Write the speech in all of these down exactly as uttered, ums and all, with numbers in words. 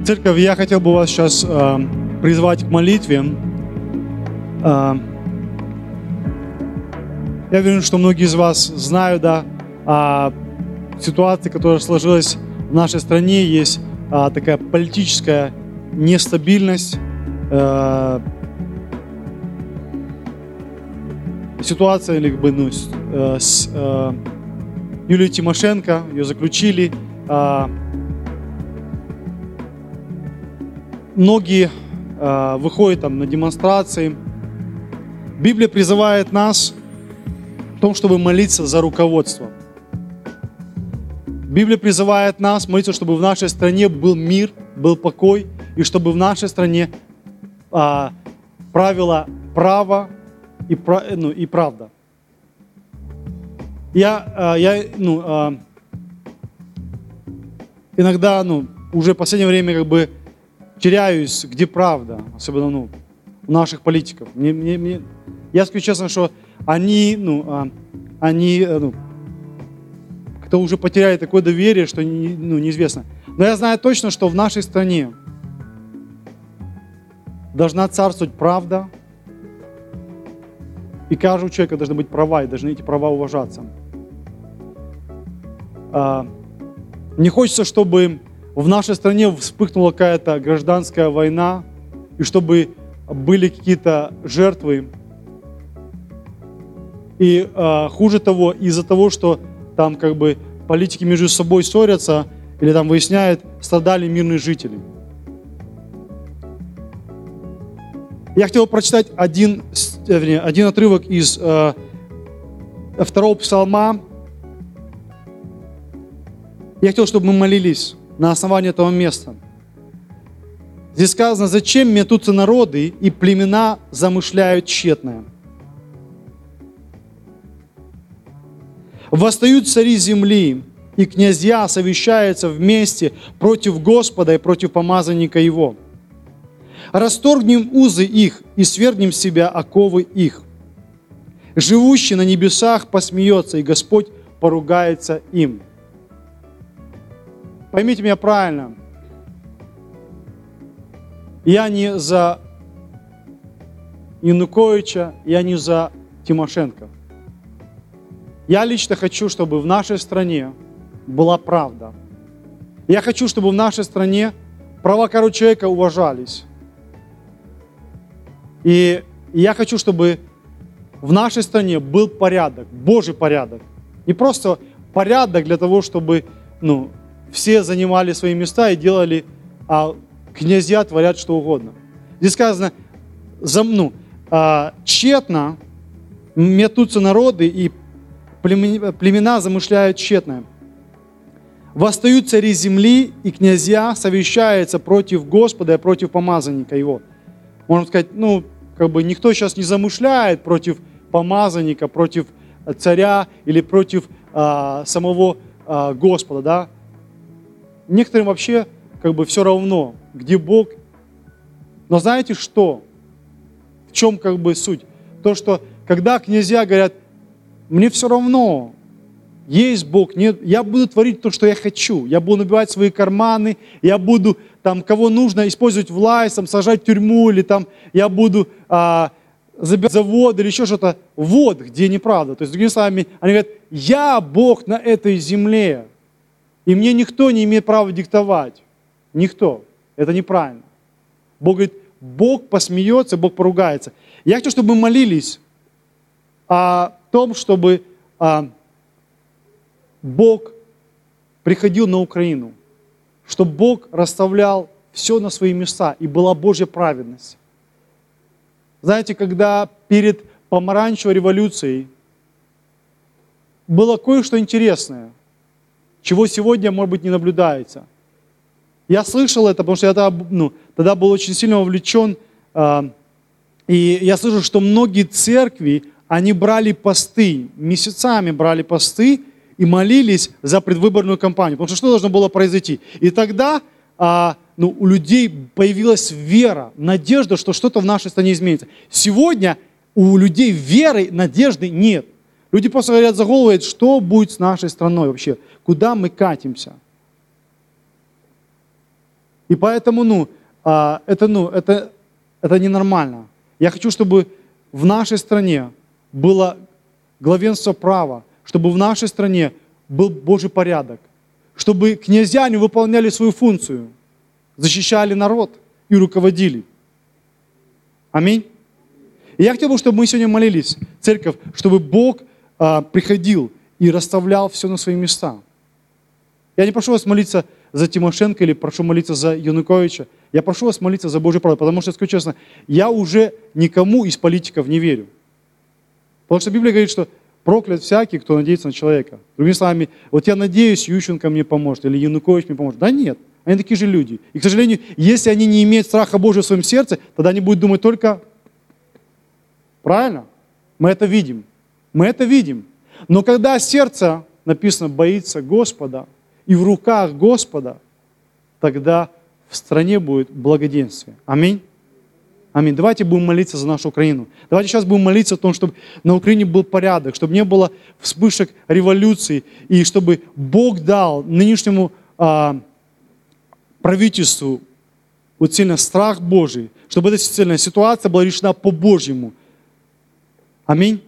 Церковь, я хотел бы вас сейчас э, призвать к молитве. Э, я уверен, что многие из вас знают, да, о ситуации, которая сложилась в нашей стране. Есть э, такая политическая нестабильность. Э, ситуация, или, как бы, ну, с, э, с э, Юлией Тимошенко, ее заключили. Э, Многие э, выходят там на демонстрации. Библия призывает нас в том, чтобы молиться за руководство. Библия призывает нас молиться, чтобы в нашей стране был мир, был покой, и чтобы в нашей стране э, правило право и, ну, и правда. Я, э, я ну, э, иногда, ну, уже в последнее время как бы теряюсь, где правда, особенно, ну, у наших политиков. Мне, мне, мне, я скажу честно, что они, ну, а, они, ну, как-то уже потеряли такое доверие, что не, ну, неизвестно. Но я знаю точно, что в нашей стране должна царствовать правда, и каждого человека должны быть права, и должны эти права уважаться. А, мне хочется, чтобы в нашей стране вспыхнула какая-то гражданская война, и чтобы были какие-то жертвы. И э, хуже того, из-за того, что там как бы политики между собой ссорятся или там выясняют, страдали мирные жители. Я хотел прочитать один, один отрывок из э, второго псалма. Я хотел, чтобы мы молились на основании этого места. Здесь сказано: «Зачем метутся народы, и племена замышляют тщетное? Восстают цари земли, и князья совещаются вместе против Господа и против помазанника Его. Расторгнем узы их и свергнем с себя оковы их. Живущий на небесах посмеется, и Господь поругается им». Поймите меня правильно. Я не за Януковича, я не за Тимошенко. Я лично хочу, чтобы в нашей стране была правда. Я хочу, чтобы в нашей стране права каждого человека уважались. И я хочу, чтобы в нашей стране был порядок, Божий порядок. Не просто порядок для того, чтобы, ну, все занимали свои места и делали, а князья творят что угодно. Здесь сказано: за, ну, а, тщетно метутся народы, и племена замышляют тщетное. Восстают цари земли, и князья совещаются против Господа и против помазанника Его. Можно сказать, ну, как бы никто сейчас не замышляет против помазанника, против царя или против а, самого а, Господа, да? Некоторым вообще как бы все равно, где Бог. Но знаете что? В чем как бы суть? То, что когда князья говорят: мне все равно, есть Бог, нет, я буду творить то, что я хочу, я буду набивать свои карманы, я буду там, кого нужно, использовать власть, там, сажать в тюрьму, или там я буду а, забирать завод или еще что-то. Вот где неправда. То есть, другими словами, они говорят: я Бог на этой земле. И мне никто не имеет права диктовать. Никто. Это неправильно. Бог говорит: Бог посмеется, Бог поругается. Я хочу, чтобы мы молились о том, чтобы а, Бог приходил на Украину, чтобы Бог расставлял все на свои места, и была Божья праведность. Знаете, когда перед помаранчевой революцией было кое-что интересное, чего сегодня, может быть, не наблюдается. Я слышал это, потому что я тогда, ну, тогда был очень сильно вовлечен, э, и я слышал, что многие церкви, они брали посты, месяцами брали посты и молились за предвыборную кампанию. Потому что что должно было произойти? И тогда э, ну, у людей появилась вера, надежда, что что-то в нашей стране изменится. Сегодня у людей веры, надежды нет. Люди просто говорят за голову, что будет с нашей страной вообще, куда мы катимся. И поэтому, ну, это, ну, это, это ненормально. Я хочу, чтобы в нашей стране было главенство права, чтобы в нашей стране был Божий порядок, чтобы князья не выполняли свою функцию, защищали народ и руководили. Аминь. И я хотел бы, чтобы мы сегодня молились, церковь, чтобы Бог а, приходил и расставлял все на свои места. Я не прошу вас молиться за Тимошенко или прошу молиться за Януковича. Я прошу вас молиться за Божий правду, потому что, скажу честно, я уже никому из политиков не верю. Потому что Библия говорит, что проклят всякий, кто надеется на человека. Другими словами, вот я надеюсь, Ющенко мне поможет, или Янукович мне поможет. Да нет, они такие же люди. И, к сожалению, если они не имеют страха Божьего в своем сердце, тогда они будут думать только... Правильно? Мы это видим. Мы это видим. Но когда сердце, написано, боится Господа, и в руках Господа, тогда в стране будет благоденствие. Аминь. Аминь. Давайте будем молиться за нашу Украину. Давайте сейчас будем молиться о том, чтобы на Украине был порядок, чтобы не было вспышек революции, и чтобы Бог дал нынешнему а, правительству вот сильно страх Божий, чтобы эта сильная ситуация была решена по-божьему. Аминь.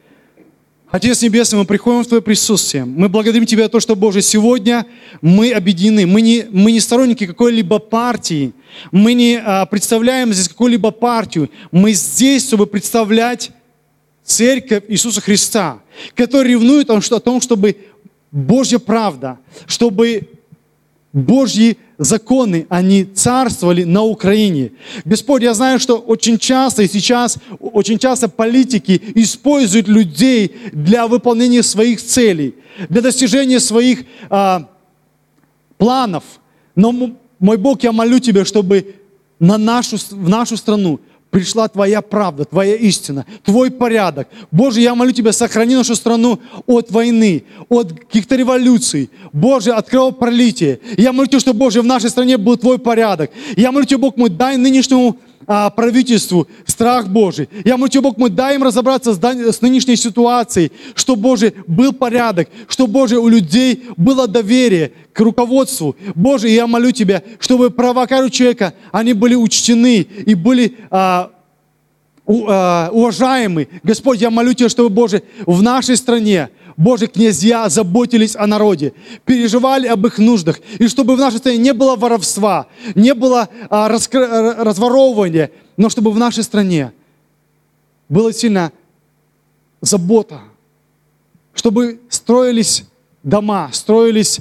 Отец Небесный, мы приходим в Твое присутствие. Мы благодарим Тебя за то, что, Боже, сегодня мы объединены. Мы не, мы не сторонники какой-либо партии. Мы не а, представляем здесь какую-либо партию. Мы здесь, чтобы представлять Церковь Иисуса Христа, которая ревнует о том, чтобы Божья правда, чтобы Божьи законы, они царствовали на Украине. Господь, я знаю, что очень часто и сейчас, очень часто политики используют людей для выполнения своих целей, для достижения своих а, планов. Но, мой Бог, я молю Тебя, чтобы на нашу, в нашу страну пришла Твоя правда, Твоя истина, Твой порядок. Боже, я молю Тебя, сохрани нашу страну от войны, от каких-то революций. Боже, от кровопролития. Я молю Тебя, чтобы, Боже, в нашей стране был Твой порядок. Я молю Тебя, Бог мой, дай нынешнему а, правительству страх Божий. Я молю Тебя, Бог мой, дай им разобраться с, с нынешней ситуацией, чтобы, Боже, был порядок, чтобы, Боже, у людей было доверие к руководству. Боже, я молю Тебя, чтобы права каждого человека, они были учтены и были а, у, а, уважаемы. Господь, я молю Тебя, чтобы, Боже, в нашей стране, Боже, князья заботились о народе, переживали об их нуждах, и чтобы в нашей стране не было воровства, не было а, раскр... разворовывания, но чтобы в нашей стране была сильно забота, чтобы строились дома, строились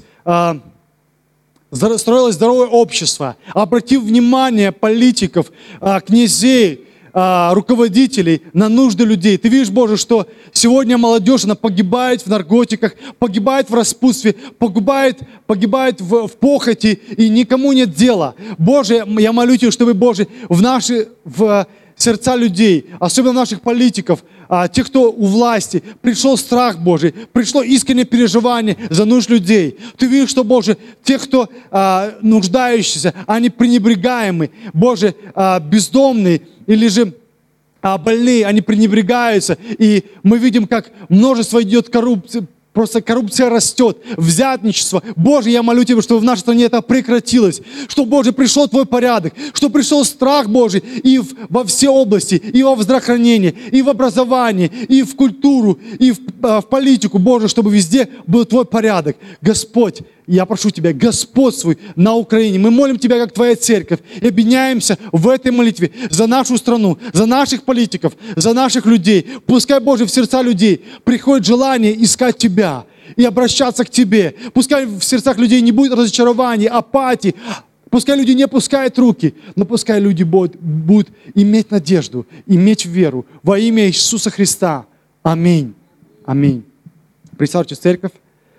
строилось здоровое общество, обратив внимание политиков, князей, руководителей на нужды людей. Ты видишь, Боже, что сегодня молодежь, она погибает в наркотиках, погибает в распутстве, погибает, погибает в, в похоти, и никому нет дела. Боже, я молю Тебя, чтобы, Боже, в наши в сердца людей, особенно наших политиков, а, тех, кто у власти, пришел страх Божий, пришло искреннее переживание за нужд людей. Ты видишь, что, Боже, тех, кто а, нуждающиеся, они пренебрегаемы, Боже, а, бездомные или же а, больные, они пренебрегаются. И мы видим, как множество идет коррупции, просто коррупция растет, взятничество. Боже, я молю Тебя, чтобы в нашей стране это прекратилось, чтобы, Боже, пришел Твой порядок, чтобы пришел страх Божий и в, во все области, и во здравоохранение, и в образование, и в культуру, и в, в политику. Боже, чтобы везде был Твой порядок. Господь, я прошу Тебя, господствуй на Украине. Мы молим Тебя, как Твоя церковь, и объединяемся в этой молитве за нашу страну, за наших политиков, за наших людей. Пускай, Боже, в сердца людей приходит желание искать Тебя и обращаться к Тебе. Пускай в сердцах людей не будет разочарований, апатии. Пускай люди не опускают руки, но пускай люди будут, будут иметь надежду, иметь веру во имя Иисуса Христа. Аминь. Аминь. Представьте, церковь.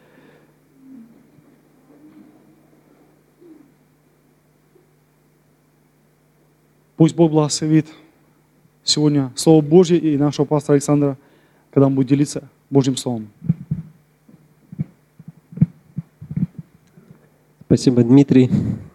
Пусть Бог благословит сегодня Слово Божье и нашего пастора Александра, когда он будет делиться Божьим Словом. Спасибо, Дмитрий.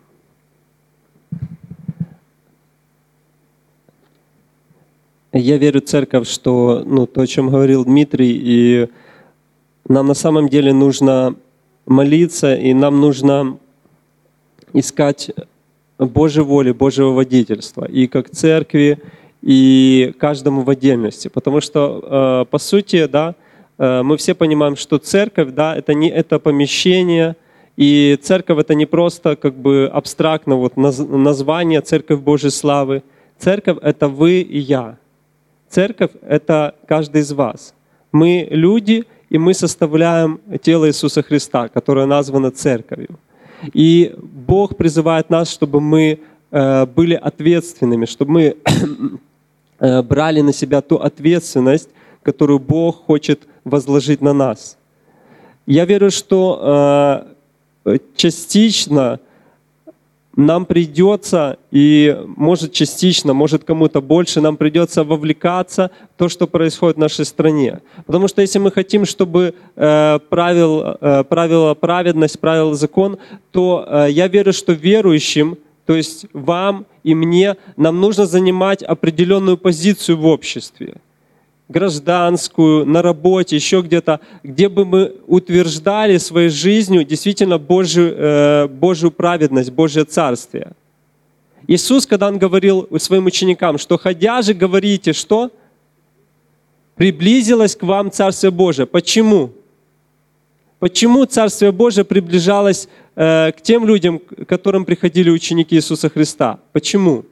Я верю, церковь, что ну, то, о чем говорил Дмитрий, и нам на самом деле нужно молиться, и нам нужно искать Божьей воли, Божьего водительства, и как церкви, и каждому в отдельности. Потому что, по сути, да, мы все понимаем, что церковь, да, это не это помещение, и церковь это не просто как бы абстрактно вот название «Церковь Божьей славы». Церковь это вы и я. Церковь это каждый из вас. Мы люди, и мы составляем тело Иисуса Христа, которое названо церковью. И Бог призывает нас, чтобы мы были ответственными, чтобы мы брали на себя ту ответственность, которую Бог хочет возложить на нас. Я верю, что частично нам придется, и может частично, может кому-то больше, нам придется вовлекаться в то, что происходит в нашей стране. Потому что если мы хотим, чтобы э, правил, э, правила праведность, правил закон, то э, я верю, что верующим, то есть вам и мне, нам нужно занимать определенную позицию в обществе. Гражданскую, на работе, еще где-то, где бы мы утверждали своей жизнью действительно Божью, э, Божью праведность, Божье Царствие. Иисус, когда Он говорил своим ученикам, что «ходя же говорите, что приблизилось к вам Царствие Божие». Почему? Почему Царствие Божие приближалось э, к тем людям, к которым приходили ученики Иисуса Христа? Почему?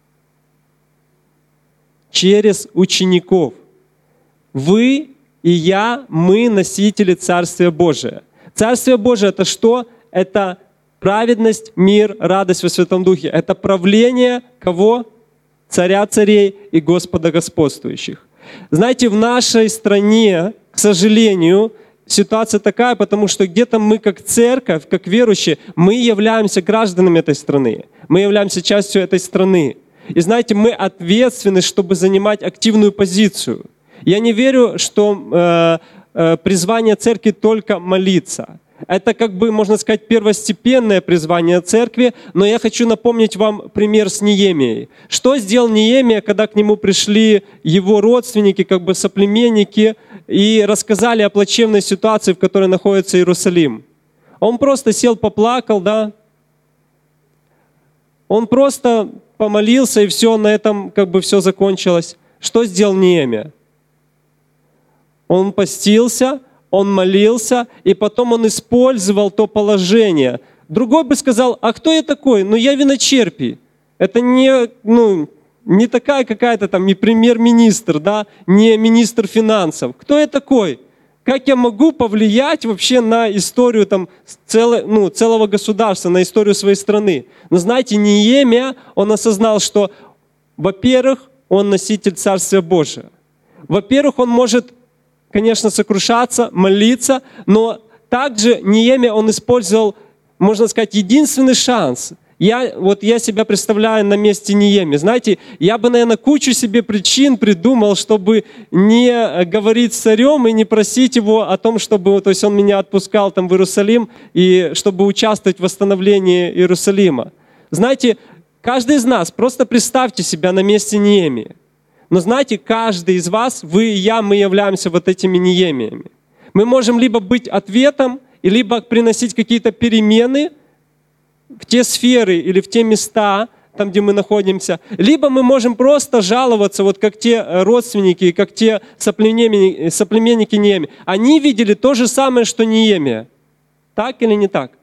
Через учеников. Вы и я, мы носители Царствия Божия. Царствие Божие — это что? Это праведность, мир, радость во Святом Духе. Это правление кого? Царя царей и Господа господствующих. Знаете, в нашей стране, к сожалению, ситуация такая, потому что где-то мы как церковь, как верующие, мы являемся гражданами этой страны. Мы являемся частью этой страны. И знаете, мы ответственны, чтобы занимать активную позицию. Я не верю, что э, э, призвание церкви только молиться. Это как бы, можно сказать, первостепенное призвание церкви, но я хочу напомнить вам пример с Неемией. Что сделал Неемия, когда к нему пришли его родственники, как бы соплеменники, и рассказали о плачевной ситуации, в которой находится Иерусалим? Он просто сел, поплакал, да? Он просто помолился, и все, на этом как бы все закончилось. Что сделал Неемия? Он постился, он молился, и потом он использовал то положение. Другой бы сказал: а кто я такой? Ну я виночерпий. Это не, ну, не такая какая-то там, не премьер-министр, да, не министр финансов. Кто я такой? Как я могу повлиять вообще на историю там, цело, ну, целого государства, на историю своей страны? Но знаете, Неемия, он осознал, что, во-первых, он носитель Царствия Божия. Во-первых, он может, конечно, сокрушаться, молиться, но также Неемия, он использовал, можно сказать, единственный шанс. Я, вот я себя представляю на месте Неемии. Знаете, я бы, наверное, кучу себе причин придумал, чтобы не говорить с царем и не просить его о том, чтобы, то есть он меня отпускал там в Иерусалим, и чтобы участвовать в восстановлении Иерусалима. Знаете, каждый из нас, просто представьте себя на месте Неемии. Но знаете, каждый из вас, вы и я, мы являемся вот этими Неемиями. Мы можем либо быть ответом, либо приносить какие-то перемены в те сферы или в те места, там, где мы находимся, либо мы можем просто жаловаться, вот как те родственники, как те соплеменники, соплеменники Неемии. Они видели то же самое, что Неемия. Так или не так?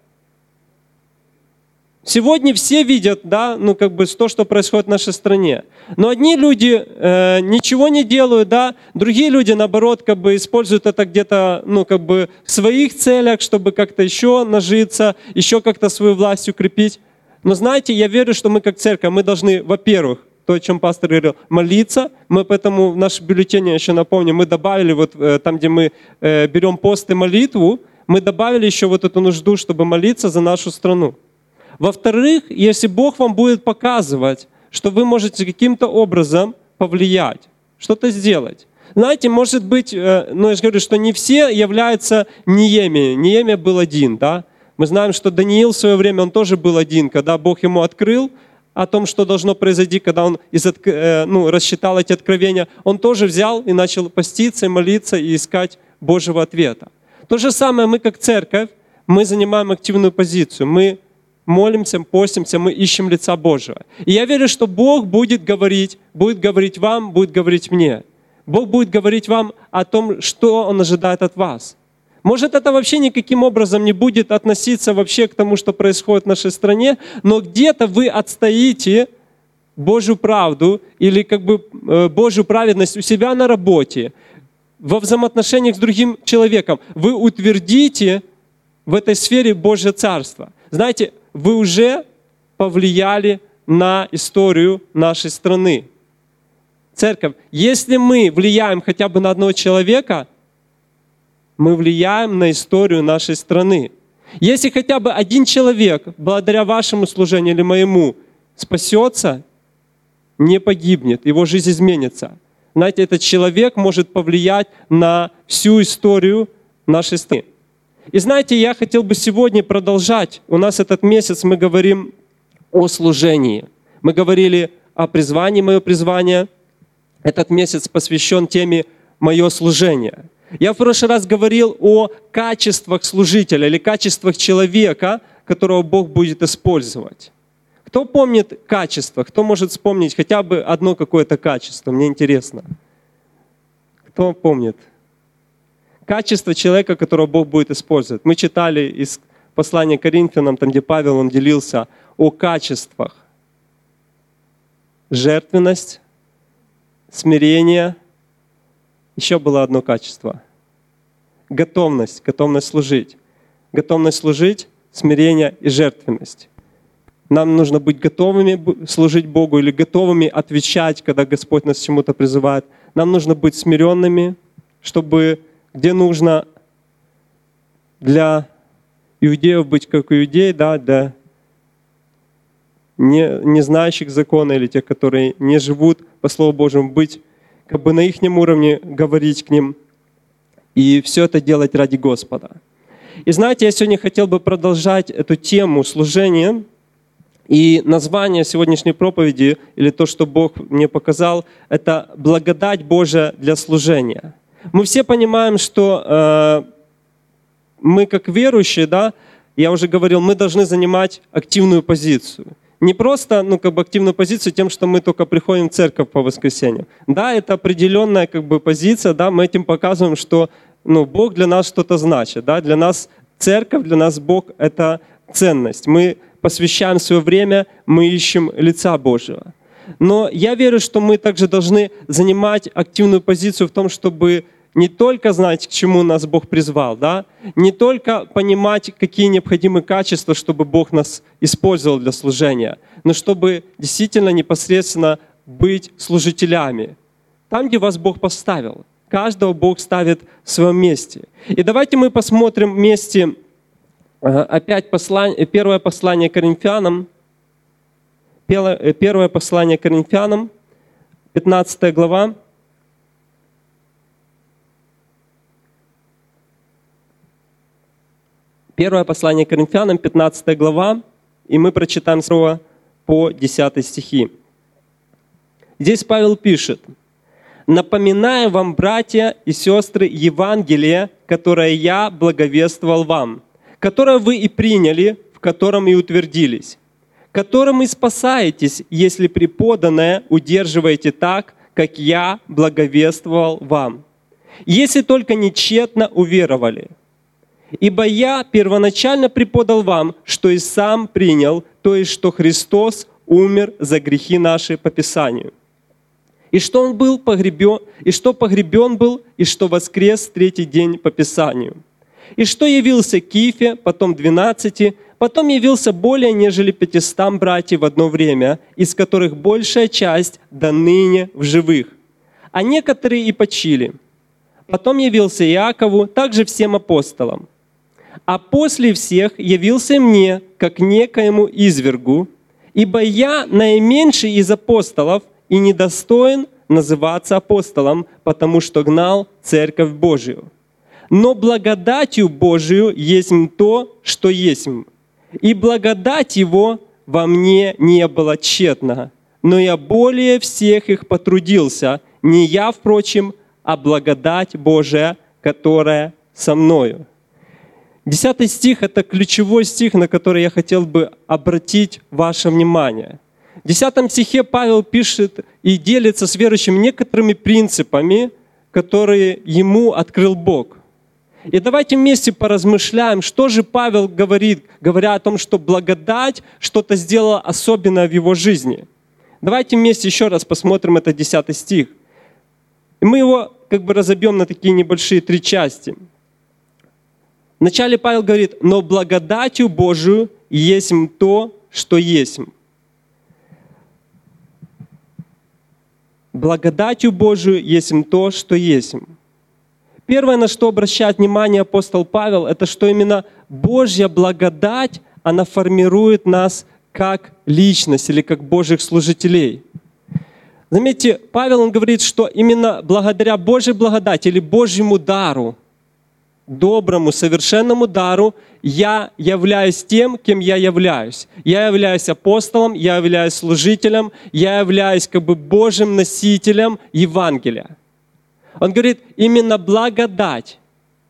Сегодня все видят, да, ну как бы то, что происходит в нашей стране. Но одни люди э, ничего не делают, да, другие люди, наоборот, как бы используют это где-то, ну как бы в своих целях, чтобы как-то еще нажиться, еще как-то свою власть укрепить. Но знаете, я верю, что мы как церковь, мы должны, во-первых, то, о чем пастор говорил, молиться. Мы поэтому в наш бюллетень, я еще напомню, мы добавили вот э, там, где мы э, берем пост и молитву, мы добавили еще вот эту нужду, чтобы молиться за нашу страну. Во-вторых, если Бог вам будет показывать, что вы можете каким-то образом повлиять, что-то сделать. Знаете, может быть, ну я же говорю, что не все являются Неемией. Неемия был один, да? Мы знаем, что Даниил в свое время, он тоже был один, когда Бог ему открыл о том, что должно произойти, когда он из, ну, рассчитал эти откровения, он тоже взял и начал поститься, и молиться, и искать Божьего ответа. То же самое мы, как церковь, мы занимаем активную позицию. Мы молимся, постимся, мы ищем лица Божьего. И я верю, что Бог будет говорить, будет говорить вам, будет говорить мне. Бог будет говорить вам о том, что Он ожидает от вас. Может, это вообще никаким образом не будет относиться вообще к тому, что происходит в нашей стране, но где-то вы отстоите Божью правду или как бы Божью праведность у себя на работе, во взаимоотношениях с другим человеком. Вы утвердите в этой сфере Божье Царство. Знаете, вы уже повлияли на историю нашей страны. Церковь, если мы влияем хотя бы на одного человека, мы влияем на историю нашей страны. Если хотя бы один человек, благодаря вашему служению или моему, спасется, не погибнет, его жизнь изменится. Знаете, этот человек может повлиять на всю историю нашей страны. И знаете, я хотел бы сегодня продолжать. У нас этот месяц мы говорим о служении. Мы говорили о призвании, мое призвание. Этот месяц посвящен теме «Мое служение». Я в прошлый раз говорил о качествах служителя или качествах человека, которого Бог будет использовать. Кто помнит качество? Кто может вспомнить хотя бы одно какое-то качество? Мне интересно. Кто помнит? Качество человека, которого Бог будет использовать. Мы читали из послания к Коринфянам, там, где Павел он делился о качествах. Жертвенность, смирение. Еще было одно качество. Готовность, готовность служить. Готовность служить, смирение и жертвенность. Нам нужно быть готовыми служить Богу или готовыми отвечать, когда Господь нас к чему-то призывает. Нам нужно быть смиренными, чтобы где нужно для иудеев быть как иудеи, да, для не, не знающих закона или тех, которые не живут по Слову Божьему, быть как бы на их уровне, говорить к ним и все это делать ради Господа. И знаете, я сегодня хотел бы продолжать эту тему служения. И название сегодняшней проповеди, или то, что Бог мне показал, это «Благодать Божия для служения». Мы все понимаем, что э, мы как верующие, да, я уже говорил, мы должны занимать активную позицию. Не просто ну, как бы активную позицию тем, что мы только приходим в церковь по воскресеньям. Да, это определенная как бы, позиция, да, мы этим показываем, что ну, Бог для нас что-то значит. Да, для нас церковь, для нас Бог — это ценность. Мы посвящаем свое время, мы ищем лица Божьего. Но я верю, что мы также должны занимать активную позицию в том, чтобы не только знать, к чему нас Бог призвал, да? Не только понимать, какие необходимые качества, чтобы Бог нас использовал для служения, но чтобы действительно непосредственно быть служителями. Там, где вас Бог поставил. Каждого Бог ставит в своем месте. И давайте мы посмотрим вместе опять послание, первое послание Коринфянам, первое послание Коринфянам, пятнадцатая глава. Первое послание Коринфянам, пятнадцатая глава, и мы прочитаем с первого по десятый стихи. Здесь Павел пишет: «Напоминаю вам, братья и сестры, Евангелие, которое я благовествовал вам, которое вы и приняли, в котором и утвердились, которым и спасаетесь, если преподанное удерживаете так, как я благовествовал вам, если только не тщетно уверовали. Ибо я первоначально преподал вам, что и сам принял, то есть, что Христос умер за грехи наши по Писанию, и что Он был погребен, и что погребен был, и что воскрес в третий день по Писанию, и что явился Кифе, потом двенадцати, потом явился более нежели пятистам братьев в одно время, из которых большая часть до ныне в живых, а некоторые и почили. Потом явился Иакову, также всем апостолам. А после всех явился мне, как некоему извергу, ибо я наименьший из апостолов и недостоин называться апостолом, потому что гнал Церковь Божию. Но благодатью Божию есть то, что есть, и благодать Его во мне не было тщетна, но я более всех их потрудился, не я, впрочем, а благодать Божия, которая со мною». Десятый стих — это ключевой стих, на который я хотел бы обратить ваше внимание. В десятом стихе Павел пишет и делится с верующим некоторыми принципами, которые ему открыл Бог. И давайте вместе поразмышляем, что же Павел говорит, говоря о том, что благодать что-то сделала особенное в его жизни. Давайте вместе еще раз посмотрим этот десятый стих. И мы его как бы разобьем на такие небольшие три части. Вначале Павел говорит: «Но благодатью Божию есть то, что есть». Благодатью Божию есть то, что есть. Первое, на что обращает внимание апостол Павел, это что именно Божья благодать, она формирует нас как личность или как Божьих служителей. Заметьте, Павел он говорит, что именно благодаря Божьей благодати или Божьему дару, доброму, совершенному дару, я являюсь тем, кем я являюсь. Я являюсь апостолом, я являюсь служителем, я являюсь как бы Божьим носителем Евангелия. Он говорит, именно благодать,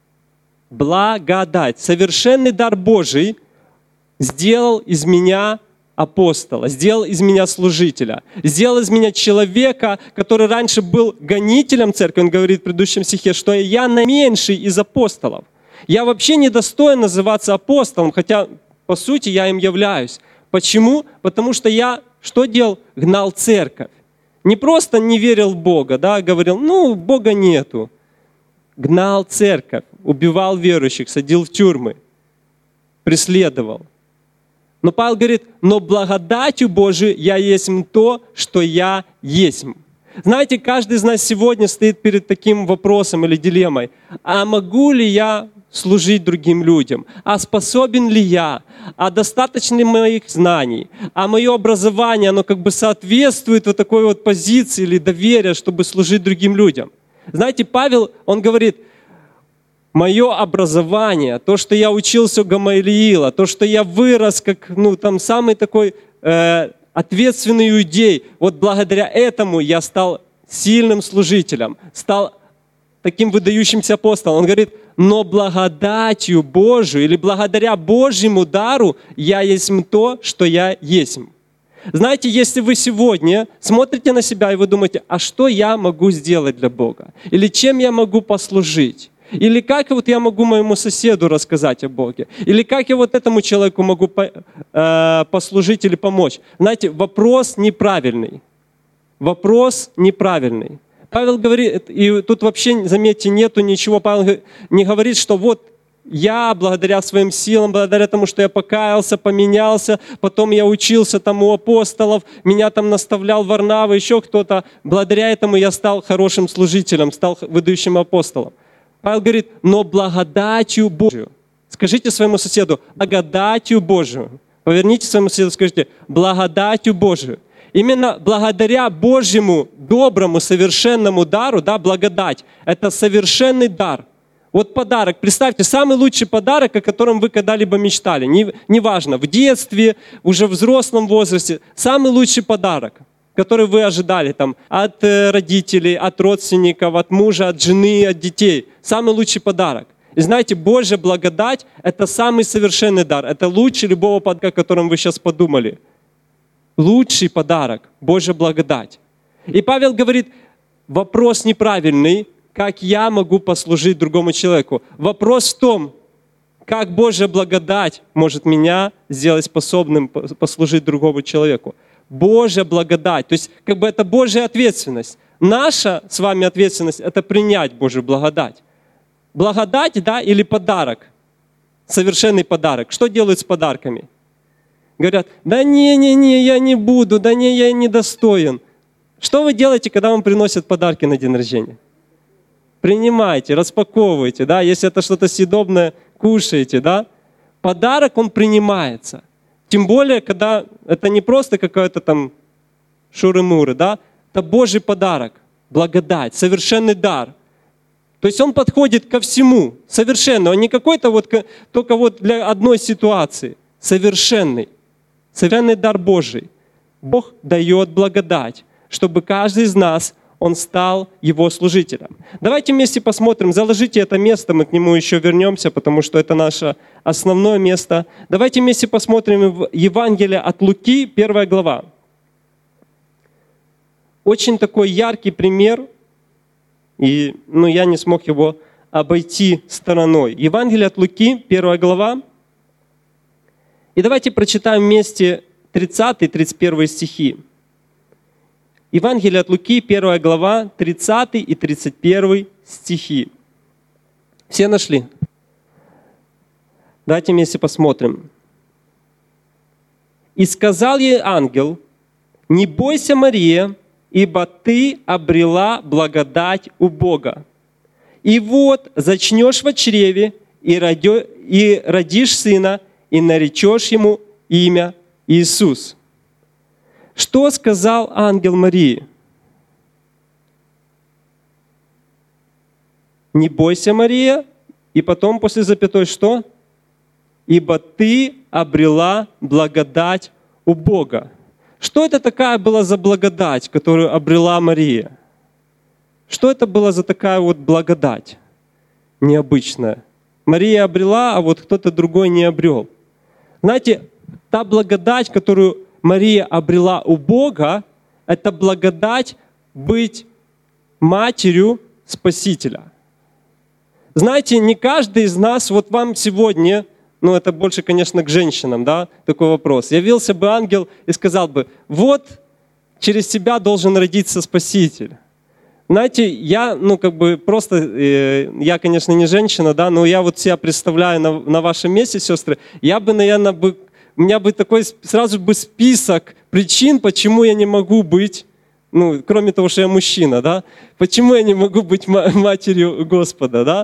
благодать, совершенный дар Божий сделал из меня апостола, сделал из меня служителя, сделал из меня человека, который раньше был гонителем церкви. Он говорит в предыдущем стихе, что я наименьший из апостолов. Я вообще не достоин называться апостолом, хотя по сути я им являюсь. Почему? Потому что я что делал? Гнал церковь. Не просто не верил в Бога, да, говорил, ну, Бога нету. Гнал церковь, убивал верующих, садил в тюрьмы, преследовал. Но Павел говорит, но благодатью Божией я есть то, что я есть. Знаете, каждый из нас сегодня стоит перед таким вопросом или дилеммой. А могу ли я служить другим людям? А способен ли я? А достаточно ли моих знаний? А мое образование, оно как бы соответствует вот такой вот позиции или доверия, чтобы служить другим людям? Знаете, Павел, он говорит, мое образование, то, что я учился у Гамалиила, то, что я вырос как ну, там, самый такой э, ответственный иудей, вот благодаря этому я стал сильным служителем, стал таким выдающимся апостолом. Он говорит, но благодатью Божию или благодаря Божьему дару я есть то, что я есть. Знаете, если вы сегодня смотрите на себя и вы думаете, а что я могу сделать для Бога? Или чем я могу послужить? Или как вот я могу моему соседу рассказать о Боге? Или как я вот этому человеку могу э, послужить или помочь? Знаете, вопрос неправильный. Вопрос неправильный. Павел говорит, и тут вообще, заметьте, нету ничего, Павел не говорит, что вот я благодаря своим силам, благодаря тому, что я покаялся, поменялся, потом я учился там у апостолов, меня там наставлял Варнава, еще кто-то, благодаря этому я стал хорошим служителем, стал выдающим апостолом. Павел говорит, но благодатью Божию. Скажите своему соседу, благодатью Божию. Поверните своему соседу, скажите, благодатью Божию. Именно благодаря Божьему доброму, совершенному дару, да, благодать, это совершенный дар. Вот подарок, представьте, самый лучший подарок, о котором вы когда-либо мечтали. Неважно, не в детстве, уже в взрослом возрасте, самый лучший подарок, который вы ожидали там, от родителей, от родственников, от мужа, от жены, от детей. Самый лучший подарок. И знаете, Божья благодать – это самый совершенный дар. Это лучше любого подарка, о котором вы сейчас подумали. Лучший подарок – Божья благодать. И Павел говорит, вопрос неправильный, как я могу послужить другому человеку. Вопрос в том, как Божья благодать может меня сделать способным послужить другому человеку. Божья благодать. То есть как бы это Божья ответственность. Наша с вами ответственность – это принять Божью благодать. Благодать, да, или подарок. Совершенный подарок. Что делают с подарками? Говорят, да не-не-не, я не буду, да не, я не достоин. Что вы делаете, когда вам приносят подарки на день рождения? Принимайте, распаковывайте, да, если это что-то съедобное, кушаете, да. Подарок, он принимается. Тем более, когда это не просто какой-то там шуры-муры, да, это Божий подарок, благодать, совершенный дар. То есть он подходит ко всему, совершенно. Он не какой-то вот, только вот для одной ситуации. Совершенный, совершенный дар Божий. Бог дает благодать, чтобы каждый из нас он стал его служителем. Давайте вместе посмотрим, заложите это место, мы к нему еще вернемся, потому что это наше основное место. Давайте вместе посмотрим в Евангелие от Луки, первая глава. Очень такой яркий пример, и ну, я не смог его обойти стороной. Евангелие от Луки, первая глава. И давайте прочитаем вместе тридцатый и тридцать первый стихи. Евангелие от Луки, первая глава, тридцатый и тридцать первый стихи. Все нашли? Давайте вместе посмотрим. «И сказал ей ангел: не бойся, Мария, ибо ты обрела благодать у Бога. И вот зачнешь в чреве, и, родё, и родишь сына, и наречешь ему имя Иисус». Что сказал ангел Марии? Не бойся, Мария, и потом после запятой что? Ибо ты обрела благодать у Бога. Что это такая была за благодать, которую обрела Мария? Что это была за такая вот благодать необычная? Мария обрела, а вот кто-то другой не обрел. Знаете, та благодать, которую Мария обрела у Бога, это благодать быть матерью Спасителя. Знаете, не каждый из нас, вот вам сегодня, ну это больше, конечно, к женщинам, да, такой вопрос. Явился бы ангел и сказал бы: вот через тебя должен родиться Спаситель. Знаете, я, ну как бы просто, э, я, конечно, не женщина, да, но я вот себя представляю на, на вашем месте, сестры, я бы, наверное, бы у меня бы такой сразу бы список причин, почему я не могу быть, ну, кроме того, что я мужчина, да, почему я не могу быть матерью Господа, да.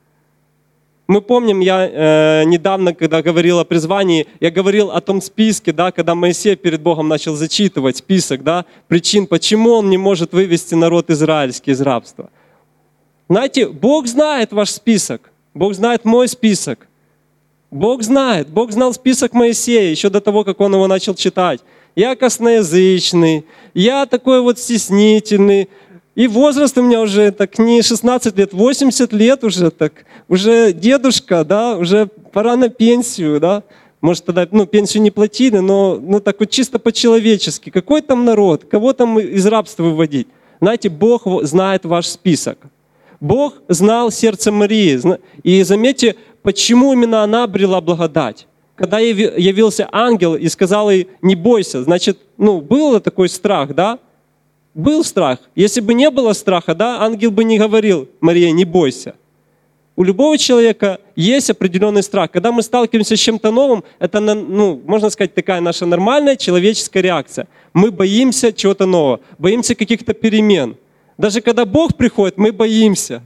Мы помним, я э, недавно, когда говорил о призвании, я говорил о том списке, да, когда Моисей перед Богом начал зачитывать список, да, причин, почему он не может вывести народ израильский из рабства. Знаете, Бог знает ваш список, Бог знает мой список. Бог знает, Бог знал список Моисея еще до того, как он его начал читать. Я косноязычный, я такой вот стеснительный. И возраст у меня уже так не шестнадцать лет, восемьдесят лет уже так. Уже дедушка, да, уже пора на пенсию, да. Может, тогда ну, пенсию не платили, но ну, так вот чисто по-человечески. Какой там народ? Кого там из рабства выводить? Знаете, Бог знает ваш список. Бог знал сердце Марии. И заметьте, почему именно она обрела благодать. Когда явился ангел и сказал ей: не бойся, значит, ну, был такой страх, да? Был страх. Если бы не было страха, да, ангел бы не говорил: Мария, не бойся. У любого человека есть определенный страх. Когда мы сталкиваемся с чем-то новым, это, ну, можно сказать, такая наша нормальная человеческая реакция. Мы боимся чего-то нового, боимся каких-то перемен. Даже когда Бог приходит, мы боимся.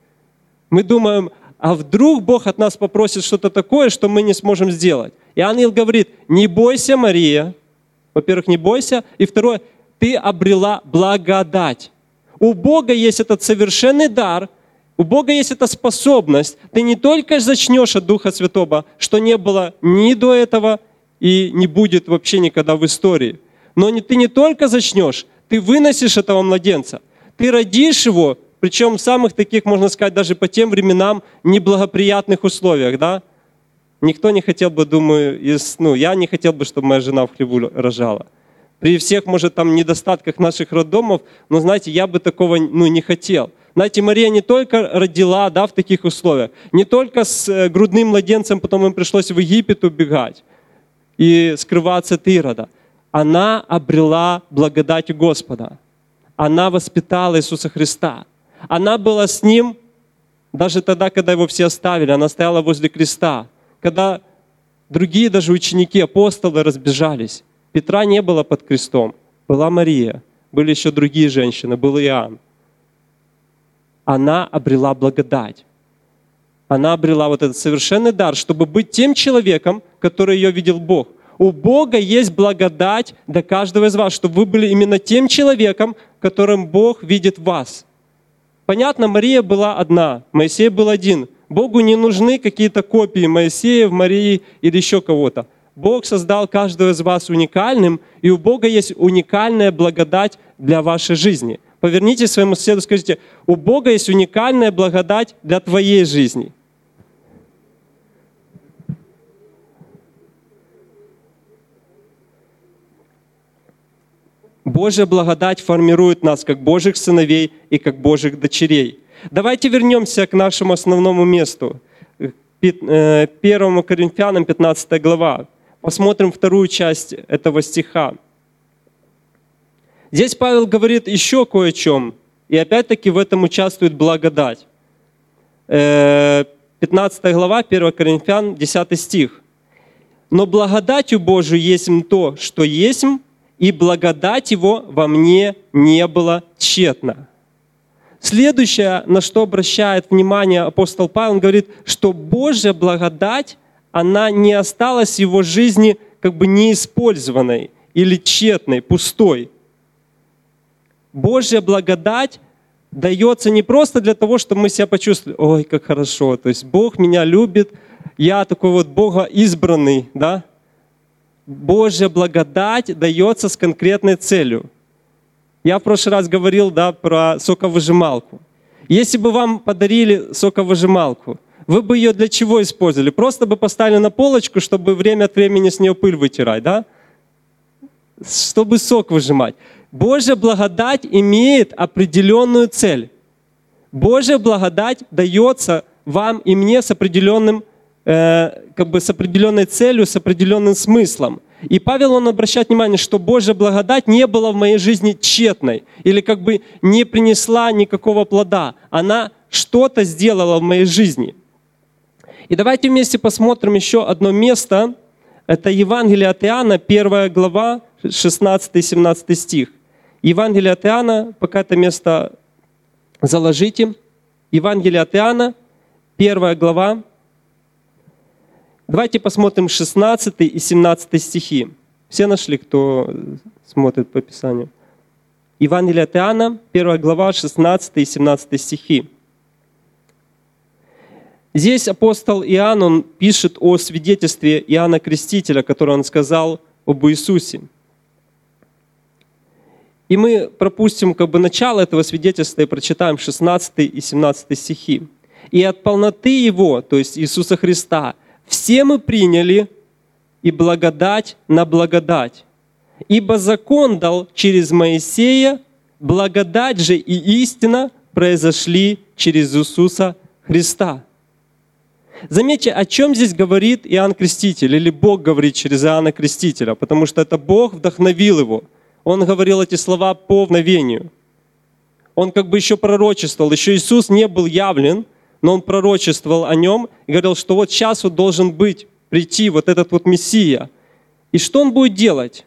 Мы думаем: а вдруг Бог от нас попросит что-то такое, что мы не сможем сделать. И ангел говорит: не бойся, Мария. Во-первых, не бойся. И второе, ты обрела благодать. У Бога есть этот совершенный дар, у Бога есть эта способность. Ты не только зачнешь от Духа Святого, что не было ни до этого и не будет вообще никогда в истории. Но ты не только зачнешь, ты выносишь этого младенца. Ты родишь его, причем в самых таких, можно сказать, даже по тем временам неблагоприятных условиях, да? Никто не хотел бы, думаю, из, ну, я не хотел бы, чтобы моя жена в хлеву рожала. При всех, может, там недостатках наших роддомов, но, знаете, я бы такого, ну, не хотел. Знаете, Мария не только родила, да, в таких условиях, не только с грудным младенцем, потом им пришлось в Египет убегать и скрываться от Ирода. Она обрела благодать Господа. Она воспитала Иисуса Христа. Она была с Ним даже тогда, когда Его все оставили. Она стояла возле креста. Когда другие даже ученики, апостолы разбежались. Петра не было под крестом. Была Мария. Были еще другие женщины. Был Иоанн. Она обрела благодать. Она обрела вот этот совершенный дар, чтобы быть тем человеком, который ее видел Бог. У Бога есть благодать для каждого из вас, чтобы вы были именно тем человеком, которым Бог видит вас. Понятно, Мария была одна, Моисей был один. Богу не нужны какие-то копии Моисея, Марии или еще кого-то. Бог создал каждого из вас уникальным, и у Бога есть уникальная благодать для вашей жизни. Поверните своему соседу, скажите: у Бога есть уникальная благодать для твоей жизни. Божья благодать формирует нас как Божьих сыновей и как Божьих дочерей. Давайте вернемся к нашему основному месту. первому Коринфянам, пятнадцатая глава. Посмотрим вторую часть этого стиха. Здесь Павел говорит еще кое о чем. И опять-таки в этом участвует благодать. пятнадцатая глава, первое Коринфян, десятый стих. «Но благодатью Божию есть то, что есть, и благодать Его во мне не была тщетна». Следующее, на что обращает внимание апостол Павел, он говорит, что Божья благодать, она не осталась в его жизни как бы неиспользованной или тщетной, пустой. Божья благодать дается не просто для того, чтобы мы себя почувствовали: ой, как хорошо, то есть Бог меня любит, я такой вот Бога избранный, да? Божья благодать дается с конкретной целью. Я в прошлый раз говорил, да, про соковыжималку. Если бы вам подарили соковыжималку, вы бы ее для чего использовали? Просто бы поставили на полочку, чтобы время от времени с нее пыль вытирать, да? Чтобы сок выжимать. Божья благодать имеет определенную цель. Божья благодать дается вам и мне с определенным, э, как бы с определенной целью, с определенным смыслом. И Павел, он обращает внимание, что Божья благодать не была в моей жизни тщетной или как бы не принесла никакого плода. Она что-то сделала в моей жизни. И давайте вместе посмотрим еще одно место. Это Евангелие от Иоанна, первая глава, шестнадцатый-семнадцатый стих. Евангелие от Иоанна, пока это место заложите. Евангелие от Иоанна, первая глава. Давайте посмотрим шестнадцатый и семнадцатый стихи. Все нашли, кто смотрит по Писанию? Евангелие от Иоанна, первая глава, шестнадцатый и семнадцатый стихи. Здесь апостол Иоанн, он пишет о свидетельстве Иоанна Крестителя, которое он сказал об Иисусе. И мы пропустим как бы начало этого свидетельства и прочитаем шестнадцатый и семнадцатый стихи. «И от полноты Его, то есть Иисуса Христа, все мы приняли и благодать на благодать. Ибо закон дал через Моисея, благодать же и истина произошли через Иисуса Христа». Заметьте, о чем здесь говорит Иоанн Креститель, или Бог говорит через Иоанна Крестителя, потому что это Бог вдохновил его. Он говорил эти слова по вдохновению. Он как бы еще пророчествовал, еще Иисус не был явлен, но он пророчествовал о нем и говорил, что вот сейчас вот должен быть, прийти вот этот вот Мессия. И что он будет делать?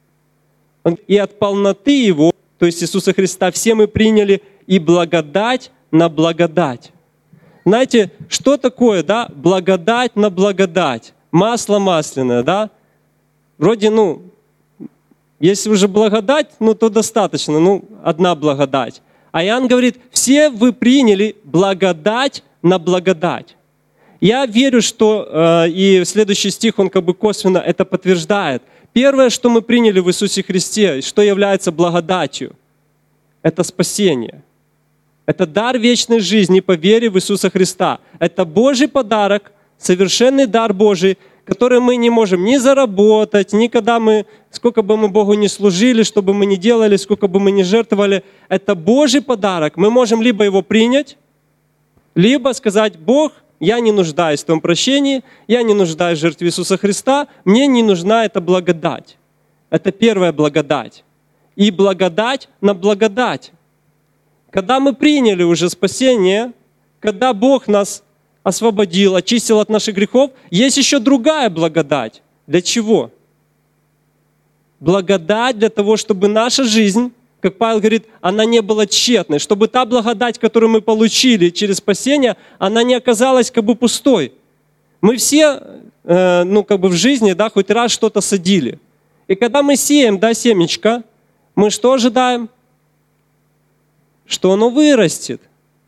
И от полноты Его, то есть Иисуса Христа, все мы приняли и благодать на благодать. Знаете, что такое, да, благодать на благодать? Масло масляное, да? Вроде, ну, если уже благодать, ну, то достаточно, ну, одна благодать. А Иоанн говорит, все вы приняли благодать на благодать. Я верю, что, э, и следующий стих, он как бы косвенно это подтверждает. Первое, что мы приняли в Иисусе Христе, что является благодатью, это спасение. Это дар вечной жизни по вере в Иисуса Христа. Это Божий подарок, совершенный дар Божий, который мы не можем ни заработать, ни когда мы, сколько бы мы Богу не служили, что бы мы ни делали, сколько бы мы ни жертвовали. Это Божий подарок. Мы можем либо его принять, либо сказать: Бог, я не нуждаюсь в Твоем прощении, я не нуждаюсь в жертве Иисуса Христа, мне не нужна эта благодать. Это первая благодать. И благодать на благодать. Когда мы приняли уже спасение, когда Бог нас освободил, очистил от наших грехов, есть еще другая благодать. Для чего? Благодать для того, чтобы наша жизнь, как Павел говорит, она не была тщетной, чтобы та благодать, которую мы получили через спасение, она не оказалась как бы пустой. Мы все, э, ну как бы в жизни, да, хоть раз что-то садили. И когда мы сеем, да, семечко, мы что ожидаем? Что оно вырастет.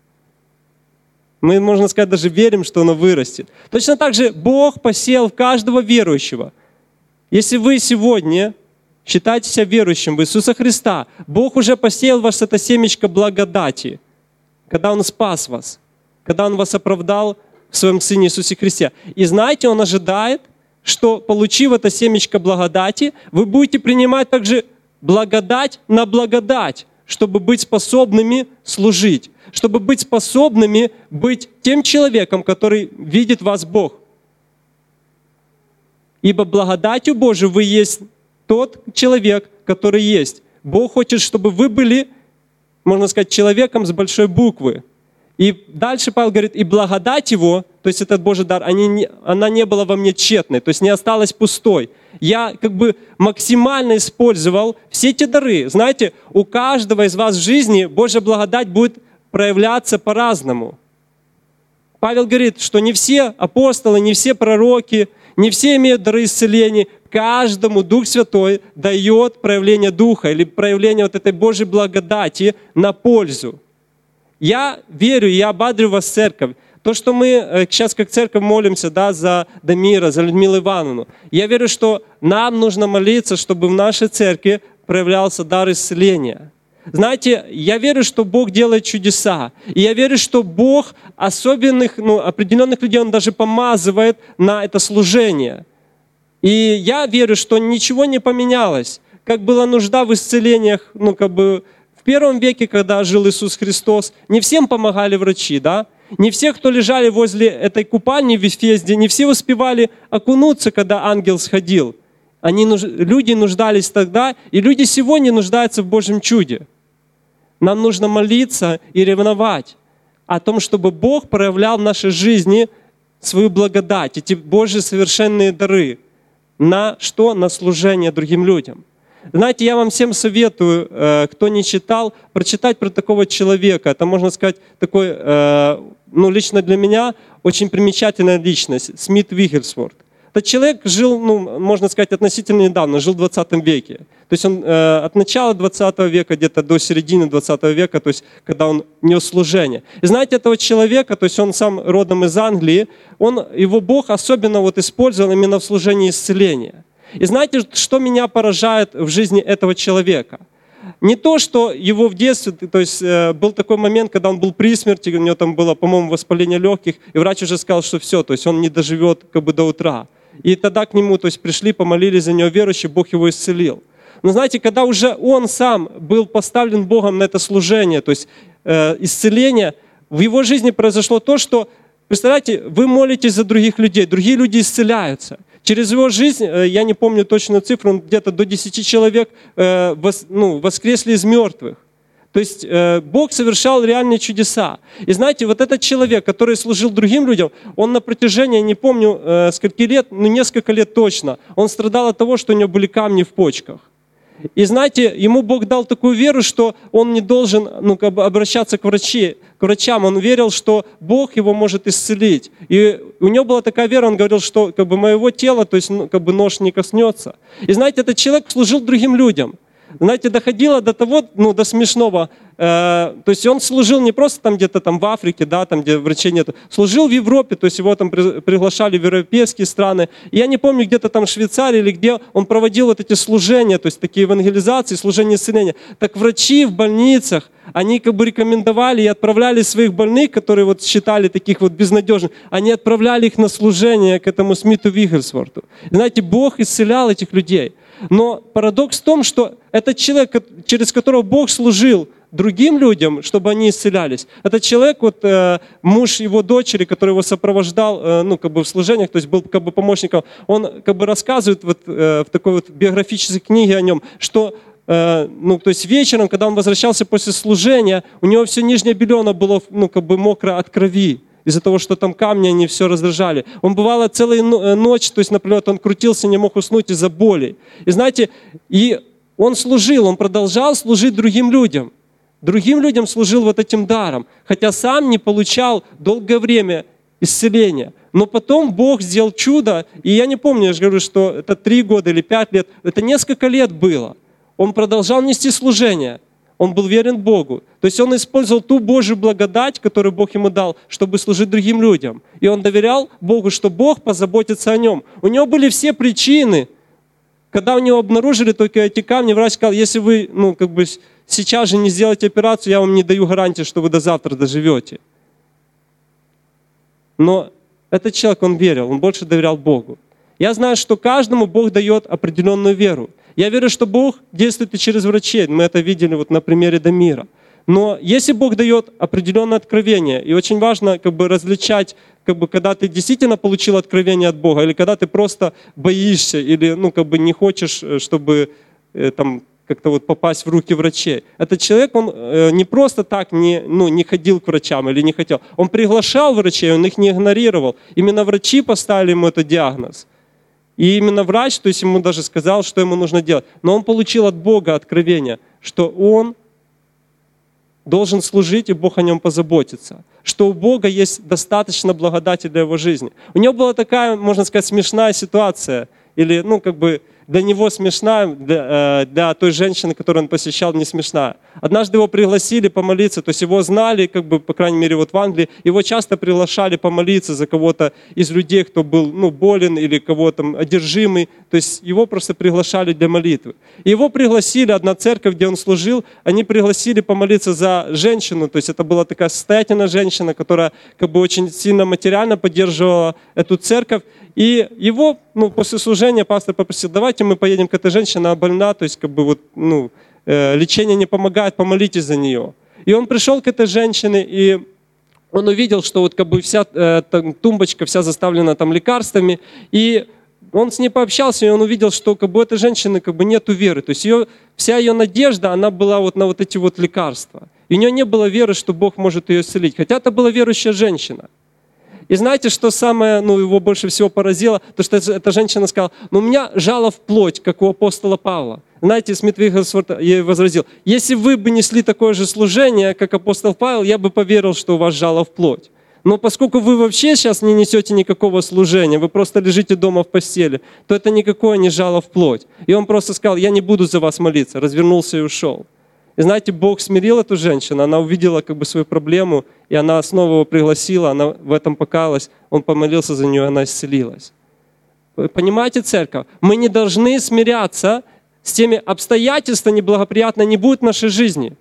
Мы, можно сказать, даже верим, что оно вырастет. Точно так же Бог посеял в каждого верующего. Если вы сегодня считайте себя верующим в Иисуса Христа. Бог уже посеял в вас это семечко благодати, когда Он спас вас, когда Он вас оправдал в Своем Сыне Иисусе Христе. И знаете, Он ожидает, что, получив это семечко благодати, вы будете принимать также благодать на благодать, чтобы быть способными служить, чтобы быть способными быть тем человеком, который видит вас Бог. Ибо благодатью Божией вы есть тот человек, который есть. Бог хочет, чтобы вы были, можно сказать, человеком с большой буквы. И дальше Павел говорит, и благодать Его, то есть этот Божий дар, они не, она не была во мне тщетной, то есть не осталась пустой. Я как бы максимально использовал все эти дары. Знаете, у каждого из вас в жизни Божья благодать будет проявляться по-разному. Павел говорит, что не все апостолы, не все пророки, не все имеют дары исцеления. Каждому Дух Святой дает проявление Духа или проявление вот этой Божьей благодати на пользу. Я верю, я ободрю вас, церковь. То, что мы сейчас как церковь молимся, да, за Дамира, за Людмилу Ивановну, я верю, что нам нужно молиться, чтобы в нашей церкви проявлялся дар исцеления. Знаете, я верю, что Бог делает чудеса. И я верю, что Бог особенных, ну, определенных людей, Он даже помазывает на это служение. И я верю, что ничего не поменялось. Как была нужда в исцелениях, ну, как бы в первом веке, когда жил Иисус Христос, не всем помогали врачи, да? Не все, кто лежали возле этой купальни в Вифезде, не все успевали окунуться, когда ангел сходил. Они, люди нуждались тогда, и люди сегодня нуждаются в Божьем чуде. Нам нужно молиться и ревновать о том, чтобы Бог проявлял в нашей жизни свою благодать, эти Божьи совершенные дары. На что? На служение другим людям. Знаете, я вам всем советую, кто не читал, прочитать про такого человека. Это, можно сказать, такой, ну, лично для меня, очень примечательная личность, Смит Виггельсворт. Этот человек жил, ну, можно сказать, относительно недавно, жил в двадцатом веке. То есть он э, от начала двадцатого века где-то до середины двадцатого века, то есть когда он нес служение. И знаете, этого человека, то есть он сам родом из Англии, он, его Бог особенно вот использовал именно в служении исцеления. И знаете, что меня поражает в жизни этого человека? Не то, что его в детстве, то есть э, был такой момент, когда он был при смерти, у него там было, по-моему, воспаление легких, и врач уже сказал, что все, то есть он не доживет как бы до утра. И тогда к нему, то есть пришли, помолились за него верующие, Бог его исцелил. Но знаете, когда уже он сам был поставлен Богом на это служение, то есть э, исцеление, в его жизни произошло то, что, представляете, вы молитесь за других людей, другие люди исцеляются. Через его жизнь, э, я не помню точную цифру, где-то до десяти человек э, вос, ну, воскресли из мертвых. То есть э, Бог совершал реальные чудеса. И знаете, вот этот человек, который служил другим людям, он на протяжении, не помню э, скольки лет, ну несколько лет точно, он страдал от того, что у него были камни в почках. И знаете, ему Бог дал такую веру, что он не должен, ну, как бы обращаться к, врачи, к врачам. Он верил, что Бог его может исцелить. И у него была такая вера, он говорил, что как бы моего тела, то есть ну, как бы нож не коснется. И знаете, этот человек служил другим людям. Знаете, доходило до того, ну, до смешного. Э, то есть он служил не просто там где-то там в Африке, да, там, где врачей нет. Служил в Европе, то есть его там при, приглашали в европейские страны. И я не помню, где-то там в Швейцарии или где он проводил вот эти служения, то есть такие евангелизации, служения исцеления. Так врачи в больницах, они как бы рекомендовали и отправляли своих больных, которые вот считали таких вот безнадежных, они отправляли их на служение к этому Смиту Виггельсворту. Знаете, Бог исцелял этих людей. Но парадокс в том, что этот человек, через которого Бог служил другим людям, чтобы они исцелялись, этот человек, вот, э, муж его дочери, который его сопровождал э, ну, как бы в служениях, то есть был как бы помощником, он как бы рассказывает вот, э, в такой вот биографической книге о нем, что э, ну, то есть вечером, когда он возвращался после служения, у него все нижнее белье было ну, как бы мокро от крови. Из-за того, что там камни, они все раздражали. Он бывало целую ночь, то есть напролет, он крутился, не мог уснуть из-за боли. И знаете, и он служил, он продолжал служить другим людям. Другим людям служил вот этим даром, хотя сам не получал долгое время исцеления. Но потом Бог сделал чудо, и я не помню, я же говорю, что это три года или пять лет, это несколько лет было. Он продолжал нести служение. Он был верен Богу. То есть он использовал ту Божью благодать, которую Бог ему дал, чтобы служить другим людям. И он доверял Богу, что Бог позаботится о нем. У него были все причины когда у него обнаружили только эти камни, врач сказал, если вы ну, как бы сейчас же не сделаете операцию, я вам не даю гарантии, что вы до завтра доживете. Но этот человек, он верил, он больше доверял Богу. Я знаю, что каждому Бог дает определенную веру. Я верю, что Бог действует и через врачей. Мы это видели вот на примере Дамира. Но если Бог дает определенное откровение, и очень важно как бы различать, как бы, когда ты действительно получил откровение от Бога, или когда ты просто боишься, или ну, как бы не хочешь, чтобы э, там, как-то вот попасть в руки врачей. Этот человек, он э, не просто так не, ну, не ходил к врачам или не хотел. Он приглашал врачей, он их не игнорировал. Именно врачи поставили ему этот диагноз. И именно врач, то есть ему даже сказал, что ему нужно делать. Но он получил от Бога откровение, что он должен служить, и Бог о нем позаботится. Что у Бога есть достаточно благодати для его жизни. У него была такая, можно сказать, смешная ситуация. Или, ну, как бы для него смешная, для, для той женщины, которую он посещал, не смешная. Однажды его пригласили помолиться, то есть его знали, как бы, по крайней мере, вот в Англии, его часто приглашали помолиться за кого-то из людей, кто был ну, болен или кого-то одержимый. То есть его просто приглашали для молитвы. И его пригласили, одна церковь, где он служил, они пригласили помолиться за женщину, то есть это была такая состоятельная женщина, которая как бы очень сильно материально поддерживала эту церковь. И его ну, после служения пастор попросил, давайте мы поедем к этой женщине, она больна, то есть как бы вот, ну, э, лечение не помогает, помолитесь за нее. И он пришел к этой женщине, и он увидел, что вот как бы вся э, там, тумбочка вся заставлена там лекарствами, и он с ней пообщался, и он увидел, что как бы у этой женщины как бы нету веры, то есть ее, вся ее надежда, она была вот на вот эти вот лекарства. И у нее не было веры, что Бог может ее исцелить, хотя это была верующая женщина. И знаете, что самое, ну, его больше всего поразило? То, что эта женщина сказала, ну, у меня жало в плоть, как у апостола Павла. Знаете, Смит Вигглсворт ей возразил, если вы бы несли такое же служение, как апостол Павел, я бы поверил, что у вас жало в плоть. Но поскольку вы вообще сейчас не несете никакого служения, вы просто лежите дома в постели, то это никакое не жало в плоть. И он просто сказал, я не буду за вас молиться, развернулся и ушел. И знаете, Бог смирил эту женщину, она увидела как бы свою проблему, и она снова его пригласила, она в этом покаялась, он помолился за нее, она исцелилась. Понимаете, церковь? Мы не должны смиряться с теми обстоятельствами неблагоприятные не будут в нашей жизни.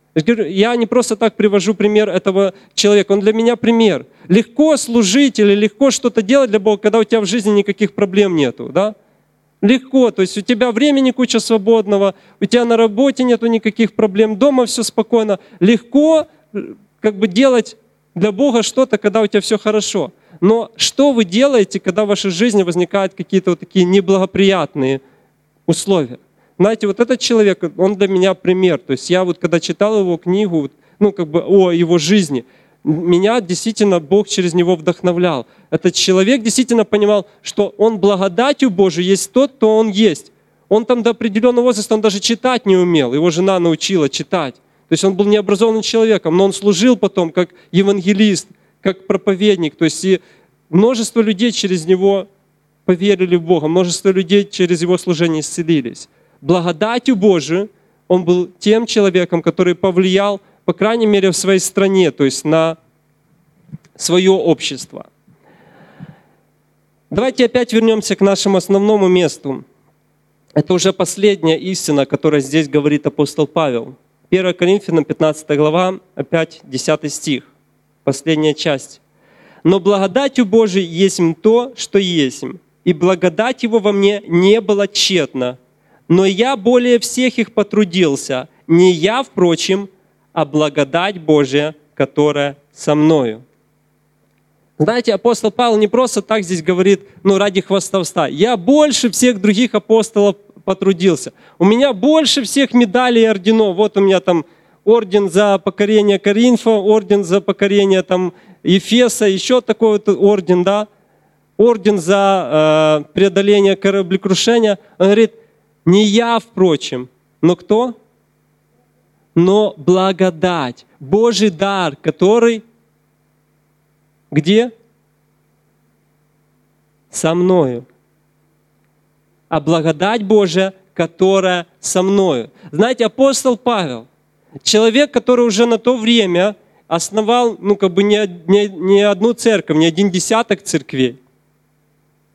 Я не просто так привожу пример этого человека, он для меня пример. Легко служить или легко что-то делать для Бога, когда у тебя в жизни никаких проблем нету, да? Легко, то есть у тебя времени куча свободного, у тебя на работе нету никаких проблем, дома все спокойно. Легко как бы делать для Бога что-то, когда у тебя все хорошо. Но что вы делаете, когда в вашей жизни возникают какие-то вот такие неблагоприятные условия? Знаете, вот этот человек, он для меня пример. То есть я вот когда читал его книгу, ну как бы о его жизни, меня действительно Бог через него вдохновлял. Этот человек действительно понимал, что он благодатью Божией есть тот, кто он есть. Он там до определенного возраста, он даже читать не умел. Его жена научила читать. То есть он был необразованным человеком, но он служил потом как евангелист, как проповедник. То есть и множество людей через него поверили в Бога, множество людей через его служение исцелились. Благодатью Божией он был тем человеком, который повлиял, по крайней мере, в своей стране, то есть на свое общество. Давайте опять вернемся к нашему основному месту. Это уже последняя истина, которая здесь говорит апостол Павел. первое Коринфянам, пятнадцатая глава, опять десятый стих, последняя часть. «Но благодатью Божией есть то, что есть, и благодать Его во мне не была тщетна, но я более всех их потрудился, не я, впрочем, а благодать Божия, которая со мною». Знаете, апостол Павел не просто так здесь говорит, ну, ради хвастовства. Я больше всех других апостолов потрудился. У меня больше всех медалей и орденов. Вот у меня там орден за покорение Коринфа, орден за покорение там Ефеса, еще такой вот орден, да, орден за э, преодоление кораблекрушения. Он говорит, не я, впрочем, но кто? Но благодать, Божий дар, который где? Со мною. А благодать Божия, которая со мною. Знаете, апостол Павел, человек, который уже на то время основал, ну, как бы не, не, не одну церковь, не один десяток церквей.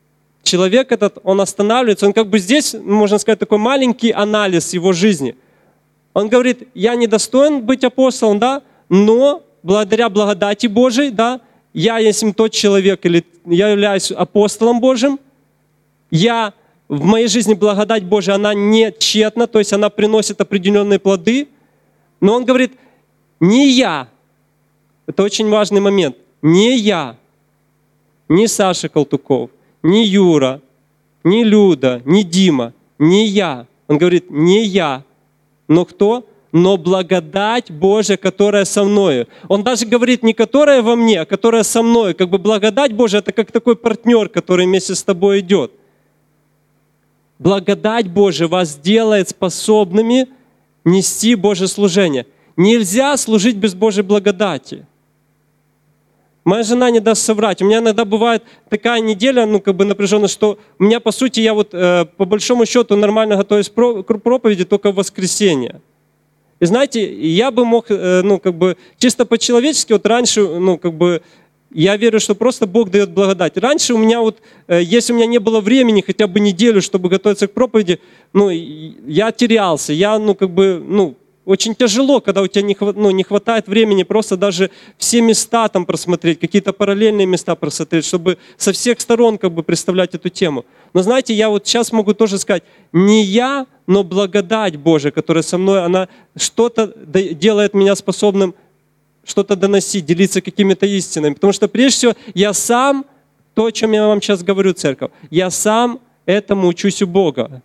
человек этот, он останавливается, он как бы здесь, можно сказать, такой маленький анализ его жизни. Он говорит, я недостоин быть апостолом, да, но благодаря благодати Божией, да, я есть тот человек, или я являюсь апостолом Божьим, я, в моей жизни благодать Божия, она не тщетна, то есть она приносит определенные плоды, но он говорит, не я, это очень важный момент, не я, не Саша Колтуков, не Юра, не Люда, не Дима, не я. Он говорит, не я, но кто? Но благодать Божия, которая со мною. Он даже говорит, не которая во мне, а которая со мною. Как бы благодать Божия, это как такой партнер, который вместе с тобой идет. Благодать Божия вас делает способными нести Божье служение. Нельзя служить без Божьей благодати. Моя жена не даст соврать. У меня иногда бывает такая неделя, ну, как бы напряженная, что у меня, по сути, я вот э, по большому счету нормально готовлюсь к проповеди только в воскресенье. И знаете, я бы мог, э, ну, как бы, чисто по-человечески, вот раньше, ну, как бы, я верю, что просто Бог дает благодать. Раньше у меня вот, э, если у меня не было времени хотя бы неделю, чтобы готовиться к проповеди, ну, я терялся, я, ну, как бы, ну, очень тяжело, когда у тебя не, ну, не хватает времени просто даже все места там просмотреть, какие-то параллельные места просмотреть, чтобы со всех сторон как бы представлять эту тему. Но знаете, я вот сейчас могу тоже сказать, не я, но благодать Божия, которая со мной, она что-то делает меня способным что-то доносить, делиться какими-то истинами. Потому что прежде всего я сам, то, о чем я вам сейчас говорю, церковь, я сам этому учусь у Бога.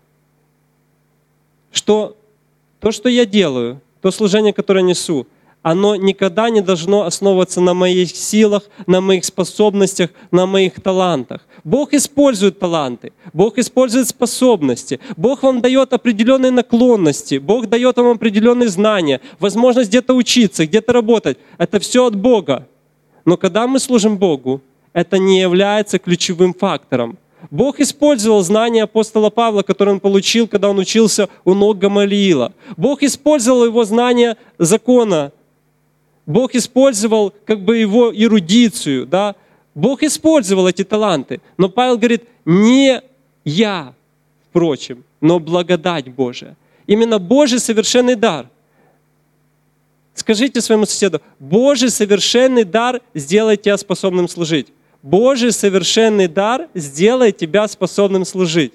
Что то, что я делаю, то служение, которое несу, оно никогда не должно основываться на моих силах, на моих способностях, на моих талантах. Бог использует таланты, Бог использует способности, Бог вам дает определенные наклонности, Бог дает вам определенные знания, возможность где-то учиться, где-то работать. Это все от Бога. Но когда мы служим Богу, это не является ключевым фактором. Бог использовал знания апостола Павла, которые он получил, когда он учился у ног Гамалиила. Бог использовал его знания закона. Бог использовал как бы его эрудицию. Да? Бог использовал эти таланты. Но Павел говорит, не я, впрочем, но благодать Божия. Именно Божий совершенный дар. Скажите своему соседу, Божий совершенный дар сделает тебя способным служить. Божий совершенный дар сделает тебя способным служить.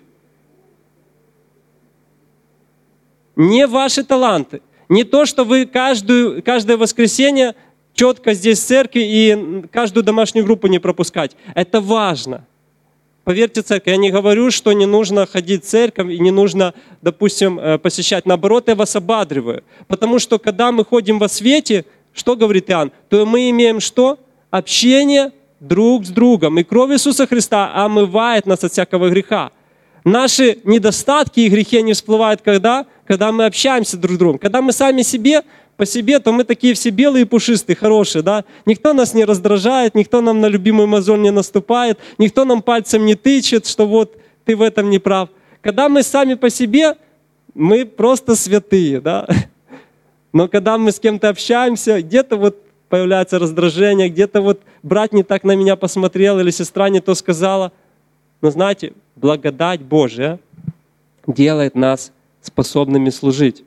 Не ваши таланты, не то, что вы каждую, каждое воскресенье четко здесь в церкви и каждую домашнюю группу не пропускать. Это важно. Поверьте, церковь, я не говорю, что не нужно ходить в церковь и не нужно, допустим, посещать. Наоборот, я вас ободриваю. Потому что когда мы ходим во свете, что говорит Иоанн, то мы имеем что? Общение друг с другом. И кровь Иисуса Христа омывает нас от всякого греха. Наши недостатки и грехи не всплывают когда? Когда мы общаемся друг с другом. Когда мы сами себе, по себе, то мы такие все белые и пушистые, хорошие. Да? Никто нас не раздражает, никто нам на любимую мозоль не наступает, никто нам пальцем не тычет, что вот ты в этом не прав. Когда мы сами по себе, мы просто святые. Да? Но когда мы с кем-то общаемся, где-то вот появляется раздражение, где-то вот брат не так на меня посмотрел или сестра не то сказала. Но знаете, благодать Божия делает нас способными служить.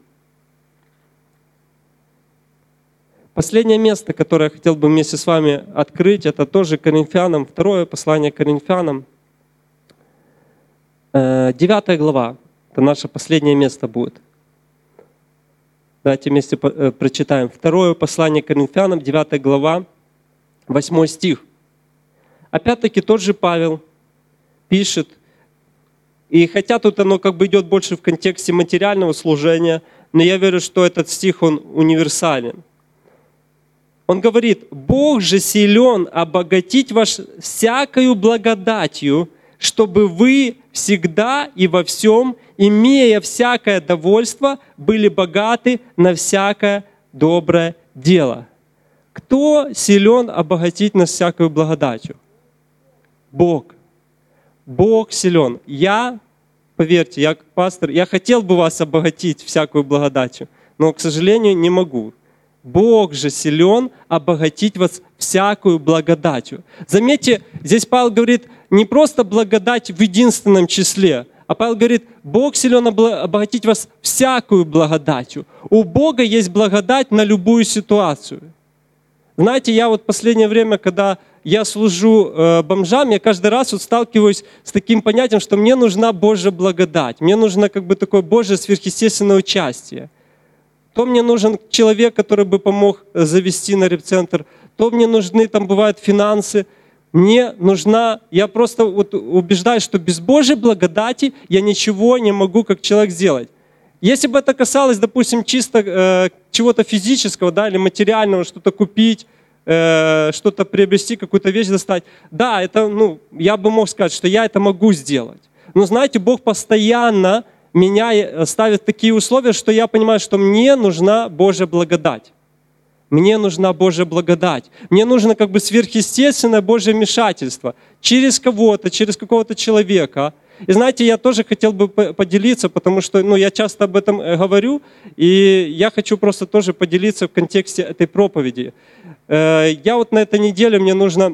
Последнее место, которое я хотел бы вместе с вами открыть, это тоже Коринфянам, второе послание Коринфянам, девятая глава. Это наше последнее место будет. Давайте вместе прочитаем. Второе послание Коринфянам, девятая глава, восьмой стих. Опять-таки тот же Павел пишет, и хотя тут оно как бы идет больше в контексте материального служения, но я верю, что этот стих, он универсален. Он говорит, «Бог же силен обогатить вас всякою благодатью, чтобы вы всегда и во всем, имея всякое довольство, были богаты на всякое доброе дело». Кто силен обогатить нас всякою благодатью? Бог. Бог силен. Я, поверьте, я как пастор, я хотел бы вас обогатить всякую благодатью, но, к сожалению, не могу. Бог же силен обогатить вас всякую благодатью. Заметьте, здесь Павел говорит не просто благодать в единственном числе, а Павел говорит, Бог силен обогатить вас всякую благодатью. У Бога есть благодать на любую ситуацию. Знаете, я вот в последнее время, когда я служу э, бомжам, я каждый раз вот сталкиваюсь с таким понятием, что мне нужна Божья благодать, мне нужно как бы такое Божье сверхъестественное участие. То мне нужен человек, который бы помог завести на репцентр, то мне нужны, там бывают финансы. Мне нужна, я просто вот убеждаюсь, что без Божьей благодати я ничего не могу как человек сделать. Если бы это касалось, допустим, чисто э, чего-то физического, да, или материального, что-то купить, э, что-то приобрести, какую-то вещь достать, да, это, ну, я бы мог сказать, что я это могу сделать. Но знаете, Бог постоянно меня ставит такие условия, что я понимаю, что мне нужна Божья благодать. Мне нужна Божья благодать. Мне нужно как бы сверхъестественное Божье вмешательство. Через кого-то, через какого-то человека. И знаете, я тоже хотел бы поделиться, потому что ну, я часто об этом говорю, и я хочу просто тоже поделиться в контексте этой проповеди. Я вот на этой неделе, мне нужно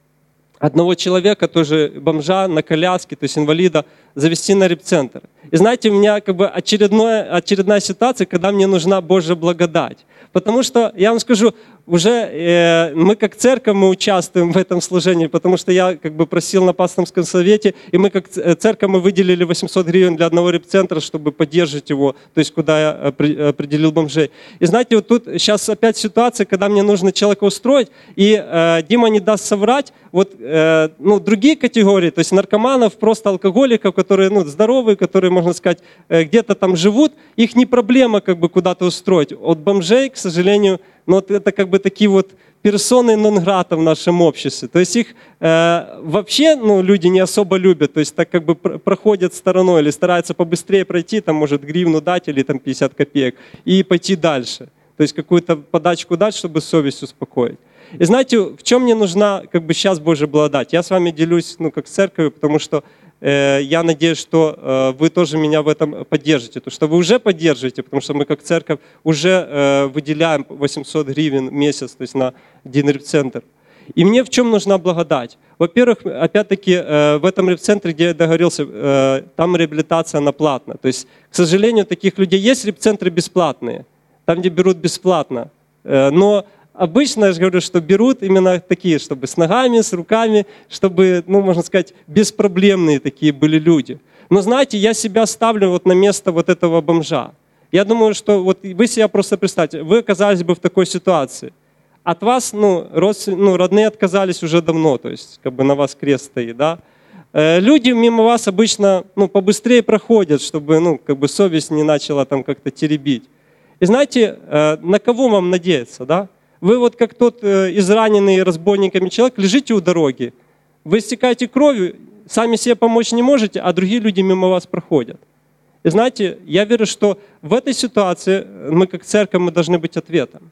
одного человека, тоже бомжа на коляске, то есть инвалида, завести на репцентр. И знаете, у меня как бы очередная, очередная ситуация, когда мне нужна Божья благодать. Потому что, я вам скажу, уже э, мы как церковь мы участвуем в этом служении, потому что я как бы просил на пасторском совете, и мы как церковь мы выделили восемьсот гривен для одного репцентра, чтобы поддерживать его, то есть куда я определил бомжей. И знаете, вот тут сейчас опять ситуация, когда мне нужно человека устроить, и э, Дима не даст соврать, вот э, ну, другие категории, то есть наркоманов, просто алкоголиков, которые ну, здоровые, которые, можно сказать, э, где-то там живут, их не проблема как бы куда-то устроить. От бомжей, к сожалению, но вот это как бы такие вот персоны нон-грата в нашем обществе. То есть их э, вообще ну, люди не особо любят, то есть так как бы проходят стороной или стараются побыстрее пройти, там может гривну дать или там пятьдесят копеек и пойти дальше. То есть какую-то подачку дать, чтобы совесть успокоить. И знаете, в чем мне нужна как бы сейчас Божья благодать? Я с вами делюсь ну, как с церковью, потому что э, я надеюсь, что э, вы тоже меня в этом поддержите. То, что вы уже поддерживаете, потому что мы как церковь уже э, выделяем восемьсот гривен в месяц, то есть на один репцентр. И мне в чем нужна благодать? Во-первых, опять-таки, э, в этом репцентре, где я договорился, э, там реабилитация она платна. То есть, к сожалению, таких людей есть репцентры бесплатные, там, где берут бесплатно. Э, но обычно, я же говорю, что берут именно такие, чтобы с ногами, с руками, чтобы, ну, можно сказать, беспроблемные такие были люди. Но знаете, я себя ставлю вот на место вот этого бомжа. Я думаю, что вот вы себя просто представьте, вы оказались бы в такой ситуации. От вас, ну, родствен... ну родные отказались уже давно, то есть как бы на вас крест стоит, да. Люди мимо вас обычно, ну, побыстрее проходят, чтобы, ну, как бы совесть не начала там как-то теребить. И знаете, на кого вам надеяться, да? Вы вот как тот израненный разбойниками человек лежите у дороги, вы истекаете кровью, сами себе помочь не можете, а другие люди мимо вас проходят. И знаете, я верю, что в этой ситуации мы как церковь мы должны быть ответом.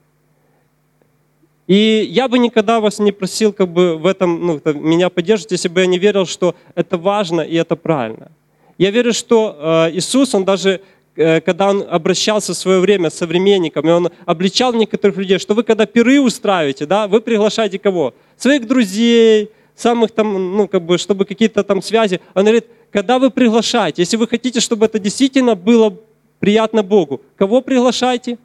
И я бы никогда вас не просил как бы в этом ну, меня поддерживать, если бы я не верил, что это важно и это правильно. Я верю, что э, Иисус, Он даже когда Он обращался в свое время с современниками, Он обличал некоторых людей, что вы когда пиры устраиваете, да, вы приглашаете кого? Своих друзей, самых там, ну, как бы, чтобы какие-то там связи. Он говорит, когда вы приглашаете, если вы хотите, чтобы это действительно было приятно Богу, кого приглашайте?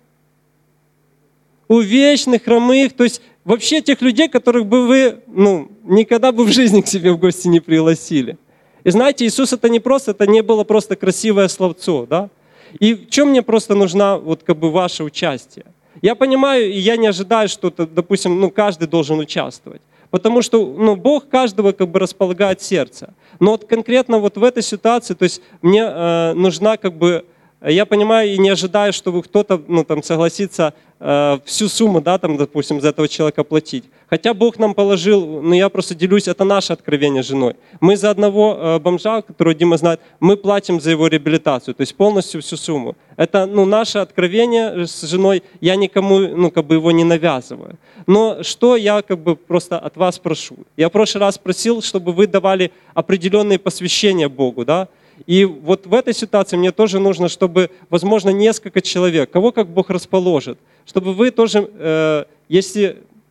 Увечных, хромых, то есть вообще тех людей, которых бы вы, ну, никогда бы в жизни к себе в гости не пригласили. И знаете, Иисус это не просто, это не было просто красивое словцо, да? И в чем мне просто нужна вот как бы ваше участие? Я понимаю, и я не ожидаю, что, допустим, ну, каждый должен участвовать. Потому что ну, Бог каждого как бы располагает сердце. Но вот конкретно вот в этой ситуации, то есть мне э, нужна как бы, я понимаю и не ожидаю, что кто-то ну, там, согласится э, всю сумму, да, там, допустим, за этого человека платить. Хотя Бог нам положил, но я просто делюсь, это наше откровение с женой. Мы за одного э, бомжа, которого Дима знает, мы платим за его реабилитацию, то есть полностью всю сумму. Это ну, наше откровение с женой, я никому ну, как бы его не навязываю. Но что я как бы просто от вас прошу? Я в прошлый раз просил, чтобы вы давали определенные посвящения Богу, да? И вот в этой ситуации мне тоже нужно, чтобы, возможно, несколько человек, кого как Бог расположит, чтобы вы тоже, э, если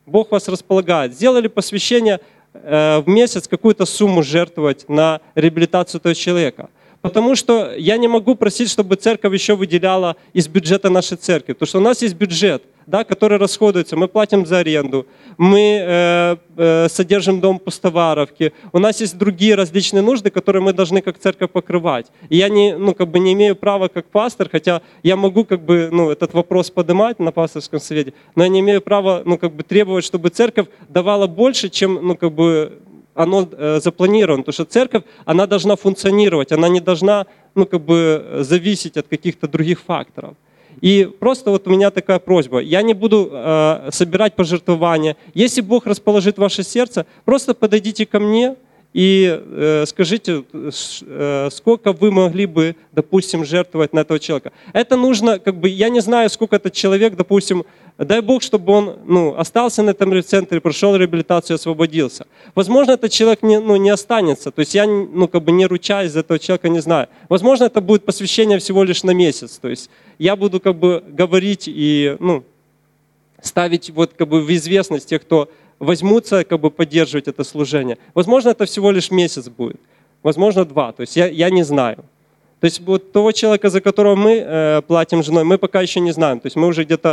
Бог вас располагает. Сделали посвящение э, в месяц какую-то сумму жертвовать на реабилитацию этого человека. Потому что я не могу просить, чтобы церковь еще выделяла из бюджета нашей церкви. Потому что у нас есть бюджет, да, который расходуется. Мы платим за аренду, мы э, э, содержим дом пустоваровки. У нас есть другие различные нужды, которые мы должны как церковь покрывать. И я не, ну, как бы не имею права как пастор, хотя я могу как бы, ну, этот вопрос поднимать на пасторском совете, но я не имею права, ну, как бы требовать, чтобы церковь давала больше, чем, ну, как бы, оно э, запланировано, потому что церковь, она должна функционировать, она не должна, ну, как бы зависеть от каких-то других факторов. И просто вот у меня такая просьба, я не буду э, собирать пожертвования. Если Бог расположит ваше сердце, просто подойдите ко мне и э, скажите, э, сколько вы могли бы, допустим, жертвовать на этого человека. Это нужно, как бы, я не знаю, сколько этот человек, допустим, дай Бог, чтобы он, ну, остался на этом центре, прошел реабилитацию, освободился. Возможно, этот человек не, ну, не останется. То есть я, ну, как бы не ручаюсь за этого человека, не знаю. Возможно, это будет посвящение всего лишь на месяц. То есть я буду как бы говорить и, ну, ставить вот как бы в известность тех, кто возьмутся как бы поддерживать это служение. Возможно, это всего лишь месяц будет. Возможно, два. То есть я, я не знаю. То есть вот того человека, за которого мы э, платим женой, мы пока еще не знаем. То есть мы уже где-то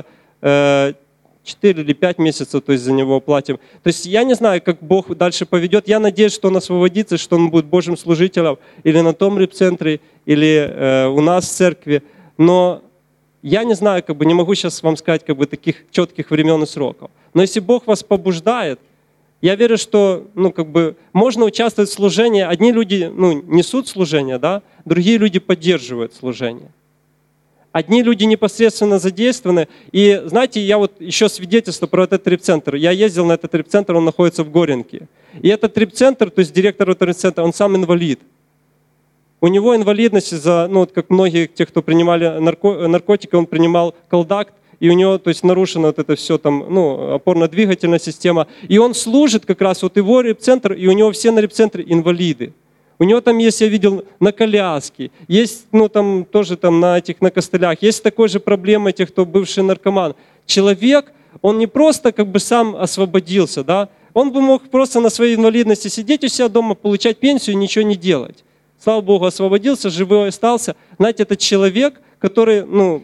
четыре или пять месяцев, то есть за него платим. То есть я не знаю, как Бог дальше поведет. Я надеюсь, что он освободится, что он будет Божьим служителем или на том репцентре, или э, у нас в церкви. Но я не знаю, как бы не могу сейчас вам сказать как бы таких четких времен и сроков. Но если Бог вас побуждает, я верю, что, ну, как бы можно участвовать в служении. Одни люди, ну, несут служение, да, другие люди поддерживают служение. Одни люди непосредственно задействованы. И знаете, я вот еще свидетельство про этот репцентр. Я ездил на этот репцентр, он находится в Горенке. И этот репцентр, то есть директор этого репцентра, он сам инвалид. У него инвалидность из-за, ну, вот как многие тех, кто принимали нарко, наркотики, он принимал колдакт, и у него, то есть, нарушена вот это все там, ну, опорно-двигательная система. И он служит как раз, вот его репцентр, и у него все на репцентре инвалиды. У него там есть, я видел, на коляске, есть, ну, там тоже там на этих, на костылях, есть такой же проблема тех, кто бывший наркоман. Человек, он не просто как бы сам освободился, да, он бы мог просто на своей инвалидности сидеть у себя дома, получать пенсию и ничего не делать. Слава Богу, освободился, живой остался. Знаете, это человек, который, ну,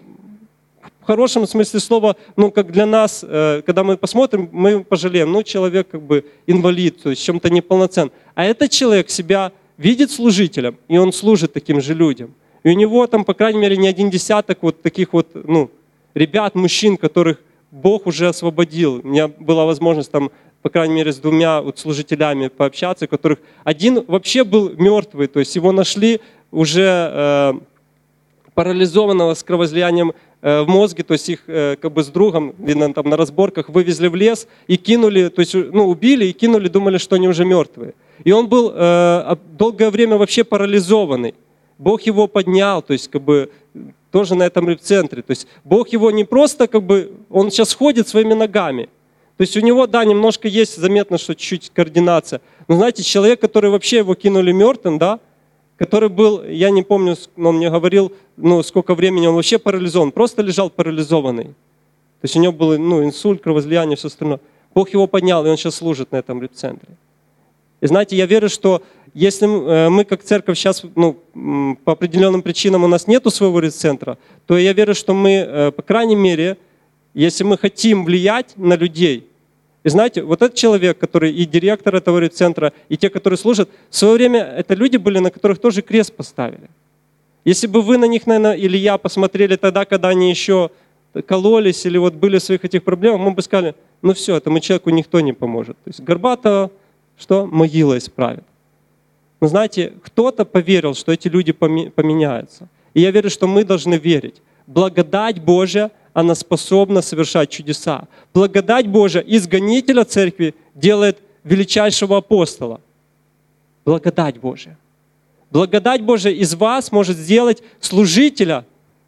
в хорошем смысле слова, ну, как для нас, когда мы посмотрим, мы пожалеем, ну, человек как бы инвалид, то есть чем-то неполноценен. А этот человек себя видит служителем, и он служит таким же людям. И у него там, по крайней мере, не один десяток вот таких вот, ну, ребят, мужчин, которых Бог уже освободил. У меня была возможность там, по крайней мере, с двумя вот служителями пообщаться, которых один вообще был мертвый, то есть его нашли уже э, парализованного с кровоизлиянием э, в мозге, то есть их э, как бы с другом, видно, там на разборках вывезли в лес и кинули, то есть, ну, убили и кинули, думали, что они уже мертвые. И он был э, долгое время вообще парализованный. Бог его поднял, то есть как бы тоже на этом репцентре. То есть Бог его не просто как бы, он сейчас ходит своими ногами. То есть у него, да, немножко есть заметно, что чуть-чуть координация. Но знаете, человек, который вообще его кинули мертвым, да, который был, я не помню, но он мне говорил, ну, сколько времени он вообще парализован, просто лежал парализованный. То есть у него был, ну, инсульт, кровоизлияние, все остальное. Бог его поднял, и он сейчас служит на этом репцентре. И знаете, я верю, что если мы как церковь сейчас, ну, по определенным причинам у нас нету своего репцентра, то я верю, что мы, по крайней мере, если мы хотим влиять на людей, и знаете, вот этот человек, который и директор этого репцентра, и те, которые служат, в свое время это люди были, на которых тоже крест поставили. Если бы вы на них, наверное, или я посмотрели тогда, когда они еще кололись, или вот были в своих этих проблемах, мы бы сказали, ну все, этому человеку никто не поможет. То есть Горбатого, что могила исправит. Но знаете, кто-то поверил, что эти люди поменяются. И я верю, что мы должны верить. Благодать Божья, она способна совершать чудеса. Благодать Божья из гонителя церкви делает величайшего апостола. Благодать Божья. Благодать Божья из вас может сделать служителя.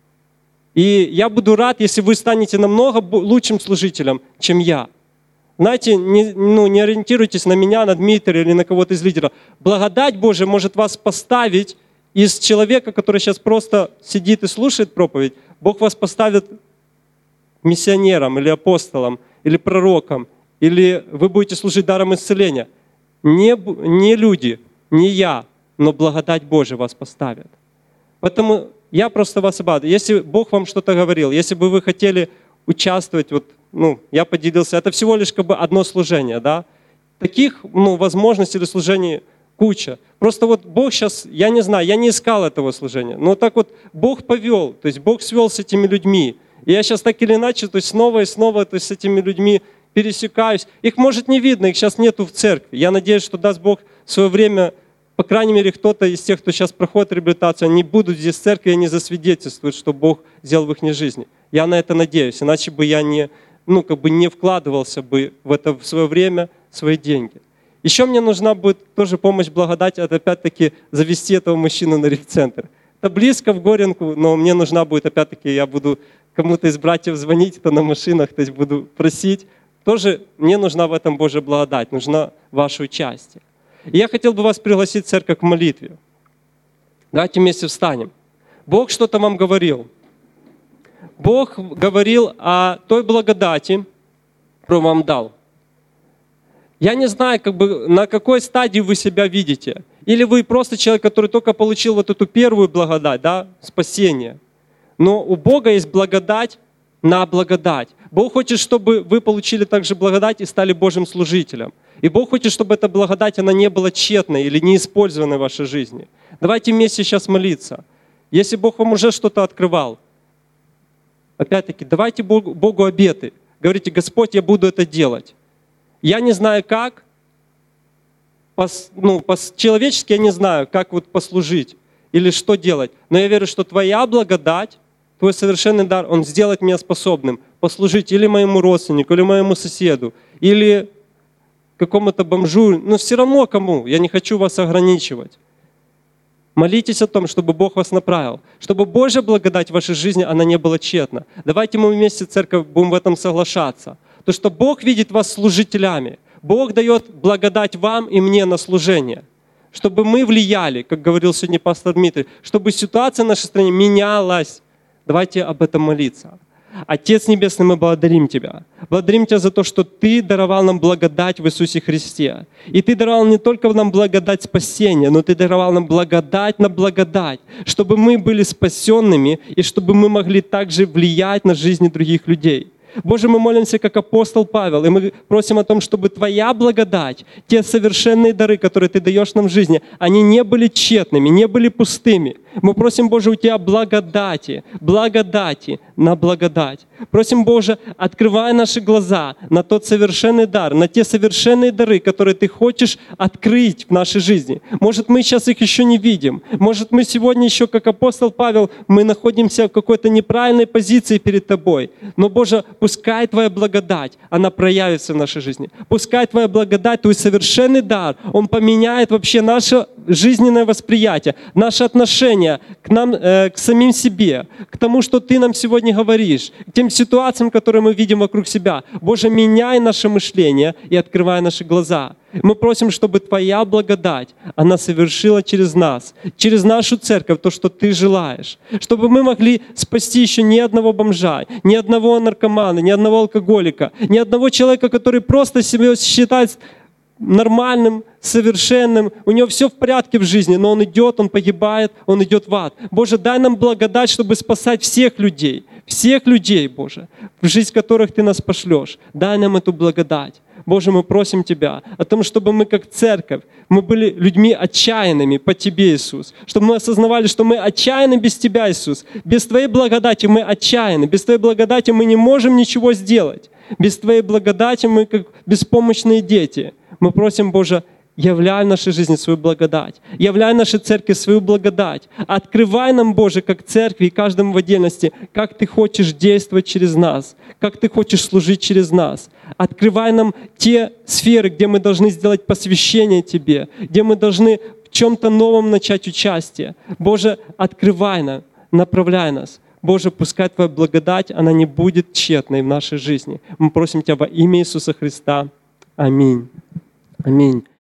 И я буду рад, если вы станете намного лучшим служителем, чем я. Знаете, не, ну, не ориентируйтесь на меня, на Дмитрия или на кого-то из лидеров. Благодать Божия может вас поставить из человека, который сейчас просто сидит и слушает проповедь. Бог вас поставит миссионером или апостолом, или пророком, или вы будете служить даром исцеления. Не, не люди, не я, но благодать Божия вас поставит. Поэтому я просто вас обрадую. Если Бог вам что-то говорил, если бы вы хотели участвовать, вот, ну, я поделился, это всего лишь как бы одно служение, да? Таких, ну, возможностей или служений куча. Просто вот Бог сейчас, я не знаю, я не искал этого служения, но так вот Бог повел, то есть Бог свел с этими людьми. И я сейчас так или иначе, то есть снова и снова то есть, с этими людьми пересекаюсь. Их, может, не видно, их сейчас нету в церкви. Я надеюсь, что даст Бог в свое время, по крайней мере, кто-то из тех, кто сейчас проходит реабилитацию, они будут здесь в церкви, и они засвидетельствуют, что Бог сделал в их жизни. Я на это надеюсь, иначе бы я не, ну, как бы не вкладывался бы в это в свое время, свои деньги. Еще мне нужна будет тоже помощь, благодать, это опять-таки завести этого мужчину на реф-центр. Это близко в Горенку, но мне нужна будет, опять-таки, я буду кому-то из братьев звонить, кто на машинах, то есть буду просить. Тоже мне нужна в этом Божья благодать, нужна ваше участие. И я хотел бы вас пригласить в церковь к молитве. Давайте вместе встанем. Бог что-то вам говорил. Бог говорил о той благодати, которую вам дал. Я не знаю, как бы, на какой стадии вы себя видите. Или вы просто человек, который только получил вот эту первую благодать, да, спасение. Но у Бога есть благодать на благодать. Бог хочет, чтобы вы получили также благодать и стали Божьим служителем. И Бог хочет, чтобы эта благодать, она не была тщетной или неиспользованной в вашей жизни. Давайте вместе сейчас молиться. Если Бог вам уже что-то открывал, опять-таки, давайте Богу, Богу обеты. Говорите: Господь, я буду это делать. Я не знаю как, ну, по-человечески я не знаю, как вот послужить или что делать. Но я верю, что Твоя благодать, Твой совершенный дар, он сделает меня способным послужить или моему родственнику, или моему соседу, или какому-то бомжу, но все равно кому. Я не хочу вас ограничивать. Молитесь о том, чтобы Бог вас направил, чтобы Божья благодать в вашей жизни, она не была тщетна. Давайте мы вместе, церковь, будем в этом соглашаться. То, что Бог видит вас служителями. Бог дает благодать вам и мне на служение. Чтобы мы влияли, как говорил сегодня пастор Дмитрий, чтобы ситуация в нашей стране менялась. Давайте об этом молиться. Отец Небесный, мы благодарим Тебя. Благодарим Тебя за то, что Ты даровал нам благодать в Иисусе Христе. И Ты даровал не только нам благодать спасения, но Ты даровал нам благодать на благодать, чтобы мы были спасенными и чтобы мы могли также влиять на жизни других людей. Боже, мы молимся, как апостол Павел, и мы просим о том, чтобы Твоя благодать, те совершенные дары, которые Ты даешь нам в жизни, они не были тщетными, не были пустыми. Мы просим, Боже, у Тебя благодати, благодати на благодать. Просим, Боже, открывай наши глаза на тот совершенный дар, на те совершенные дары, которые Ты хочешь открыть в нашей жизни. Может, мы сейчас их еще не видим. Может, мы сегодня еще, как апостол Павел, мы находимся в какой-то неправильной позиции перед Тобой. Но, Боже, пускай Твоя благодать, она проявится в нашей жизни. Пускай Твоя благодать, Твой совершенный дар, он поменяет вообще наше жизненное восприятие, наше отношение к нам, э, к самим себе, к тому, что Ты нам сегодня говоришь, к тем ситуациям, которые мы видим вокруг себя. Боже, меняй наше мышление и открывай наши глаза. Мы просим, чтобы Твоя благодать, она совершила через нас, через нашу церковь то, что Ты желаешь. Чтобы мы могли спасти еще ни одного бомжа, ни одного наркомана, ни одного алкоголика, ни одного человека, который просто себя считает нормальным, совершенным, у него все в порядке в жизни, но он идет, он погибает, он идет в ад. Боже, дай нам благодать, чтобы спасать всех людей, всех людей, Боже, в жизнь которых Ты нас пошлешь. Дай нам эту благодать. Боже, мы просим Тебя о том, чтобы мы как церковь, мы были людьми отчаянными по Тебе, Иисус. Чтобы мы осознавали, что мы отчаяны без Тебя, Иисус. Без Твоей благодати мы отчаяны. Без Твоей благодати мы не можем ничего сделать. Без Твоей благодати мы как беспомощные дети. Мы просим, Боже, являй в нашей жизни свою благодать. Являй в нашей церкви свою благодать. Открывай нам, Боже, как церкви и каждому в отдельности, как Ты хочешь действовать через нас, как Ты хочешь служить через нас. Открывай нам те сферы, где мы должны сделать посвящение Тебе, где мы должны в чем-то новом начать участие. Боже, открывай нам, направляй нас. Боже, пускай Твоя благодать, она не будет тщетной в нашей жизни. Мы просим Тебя во имя Иисуса Христа. Аминь. Аминь.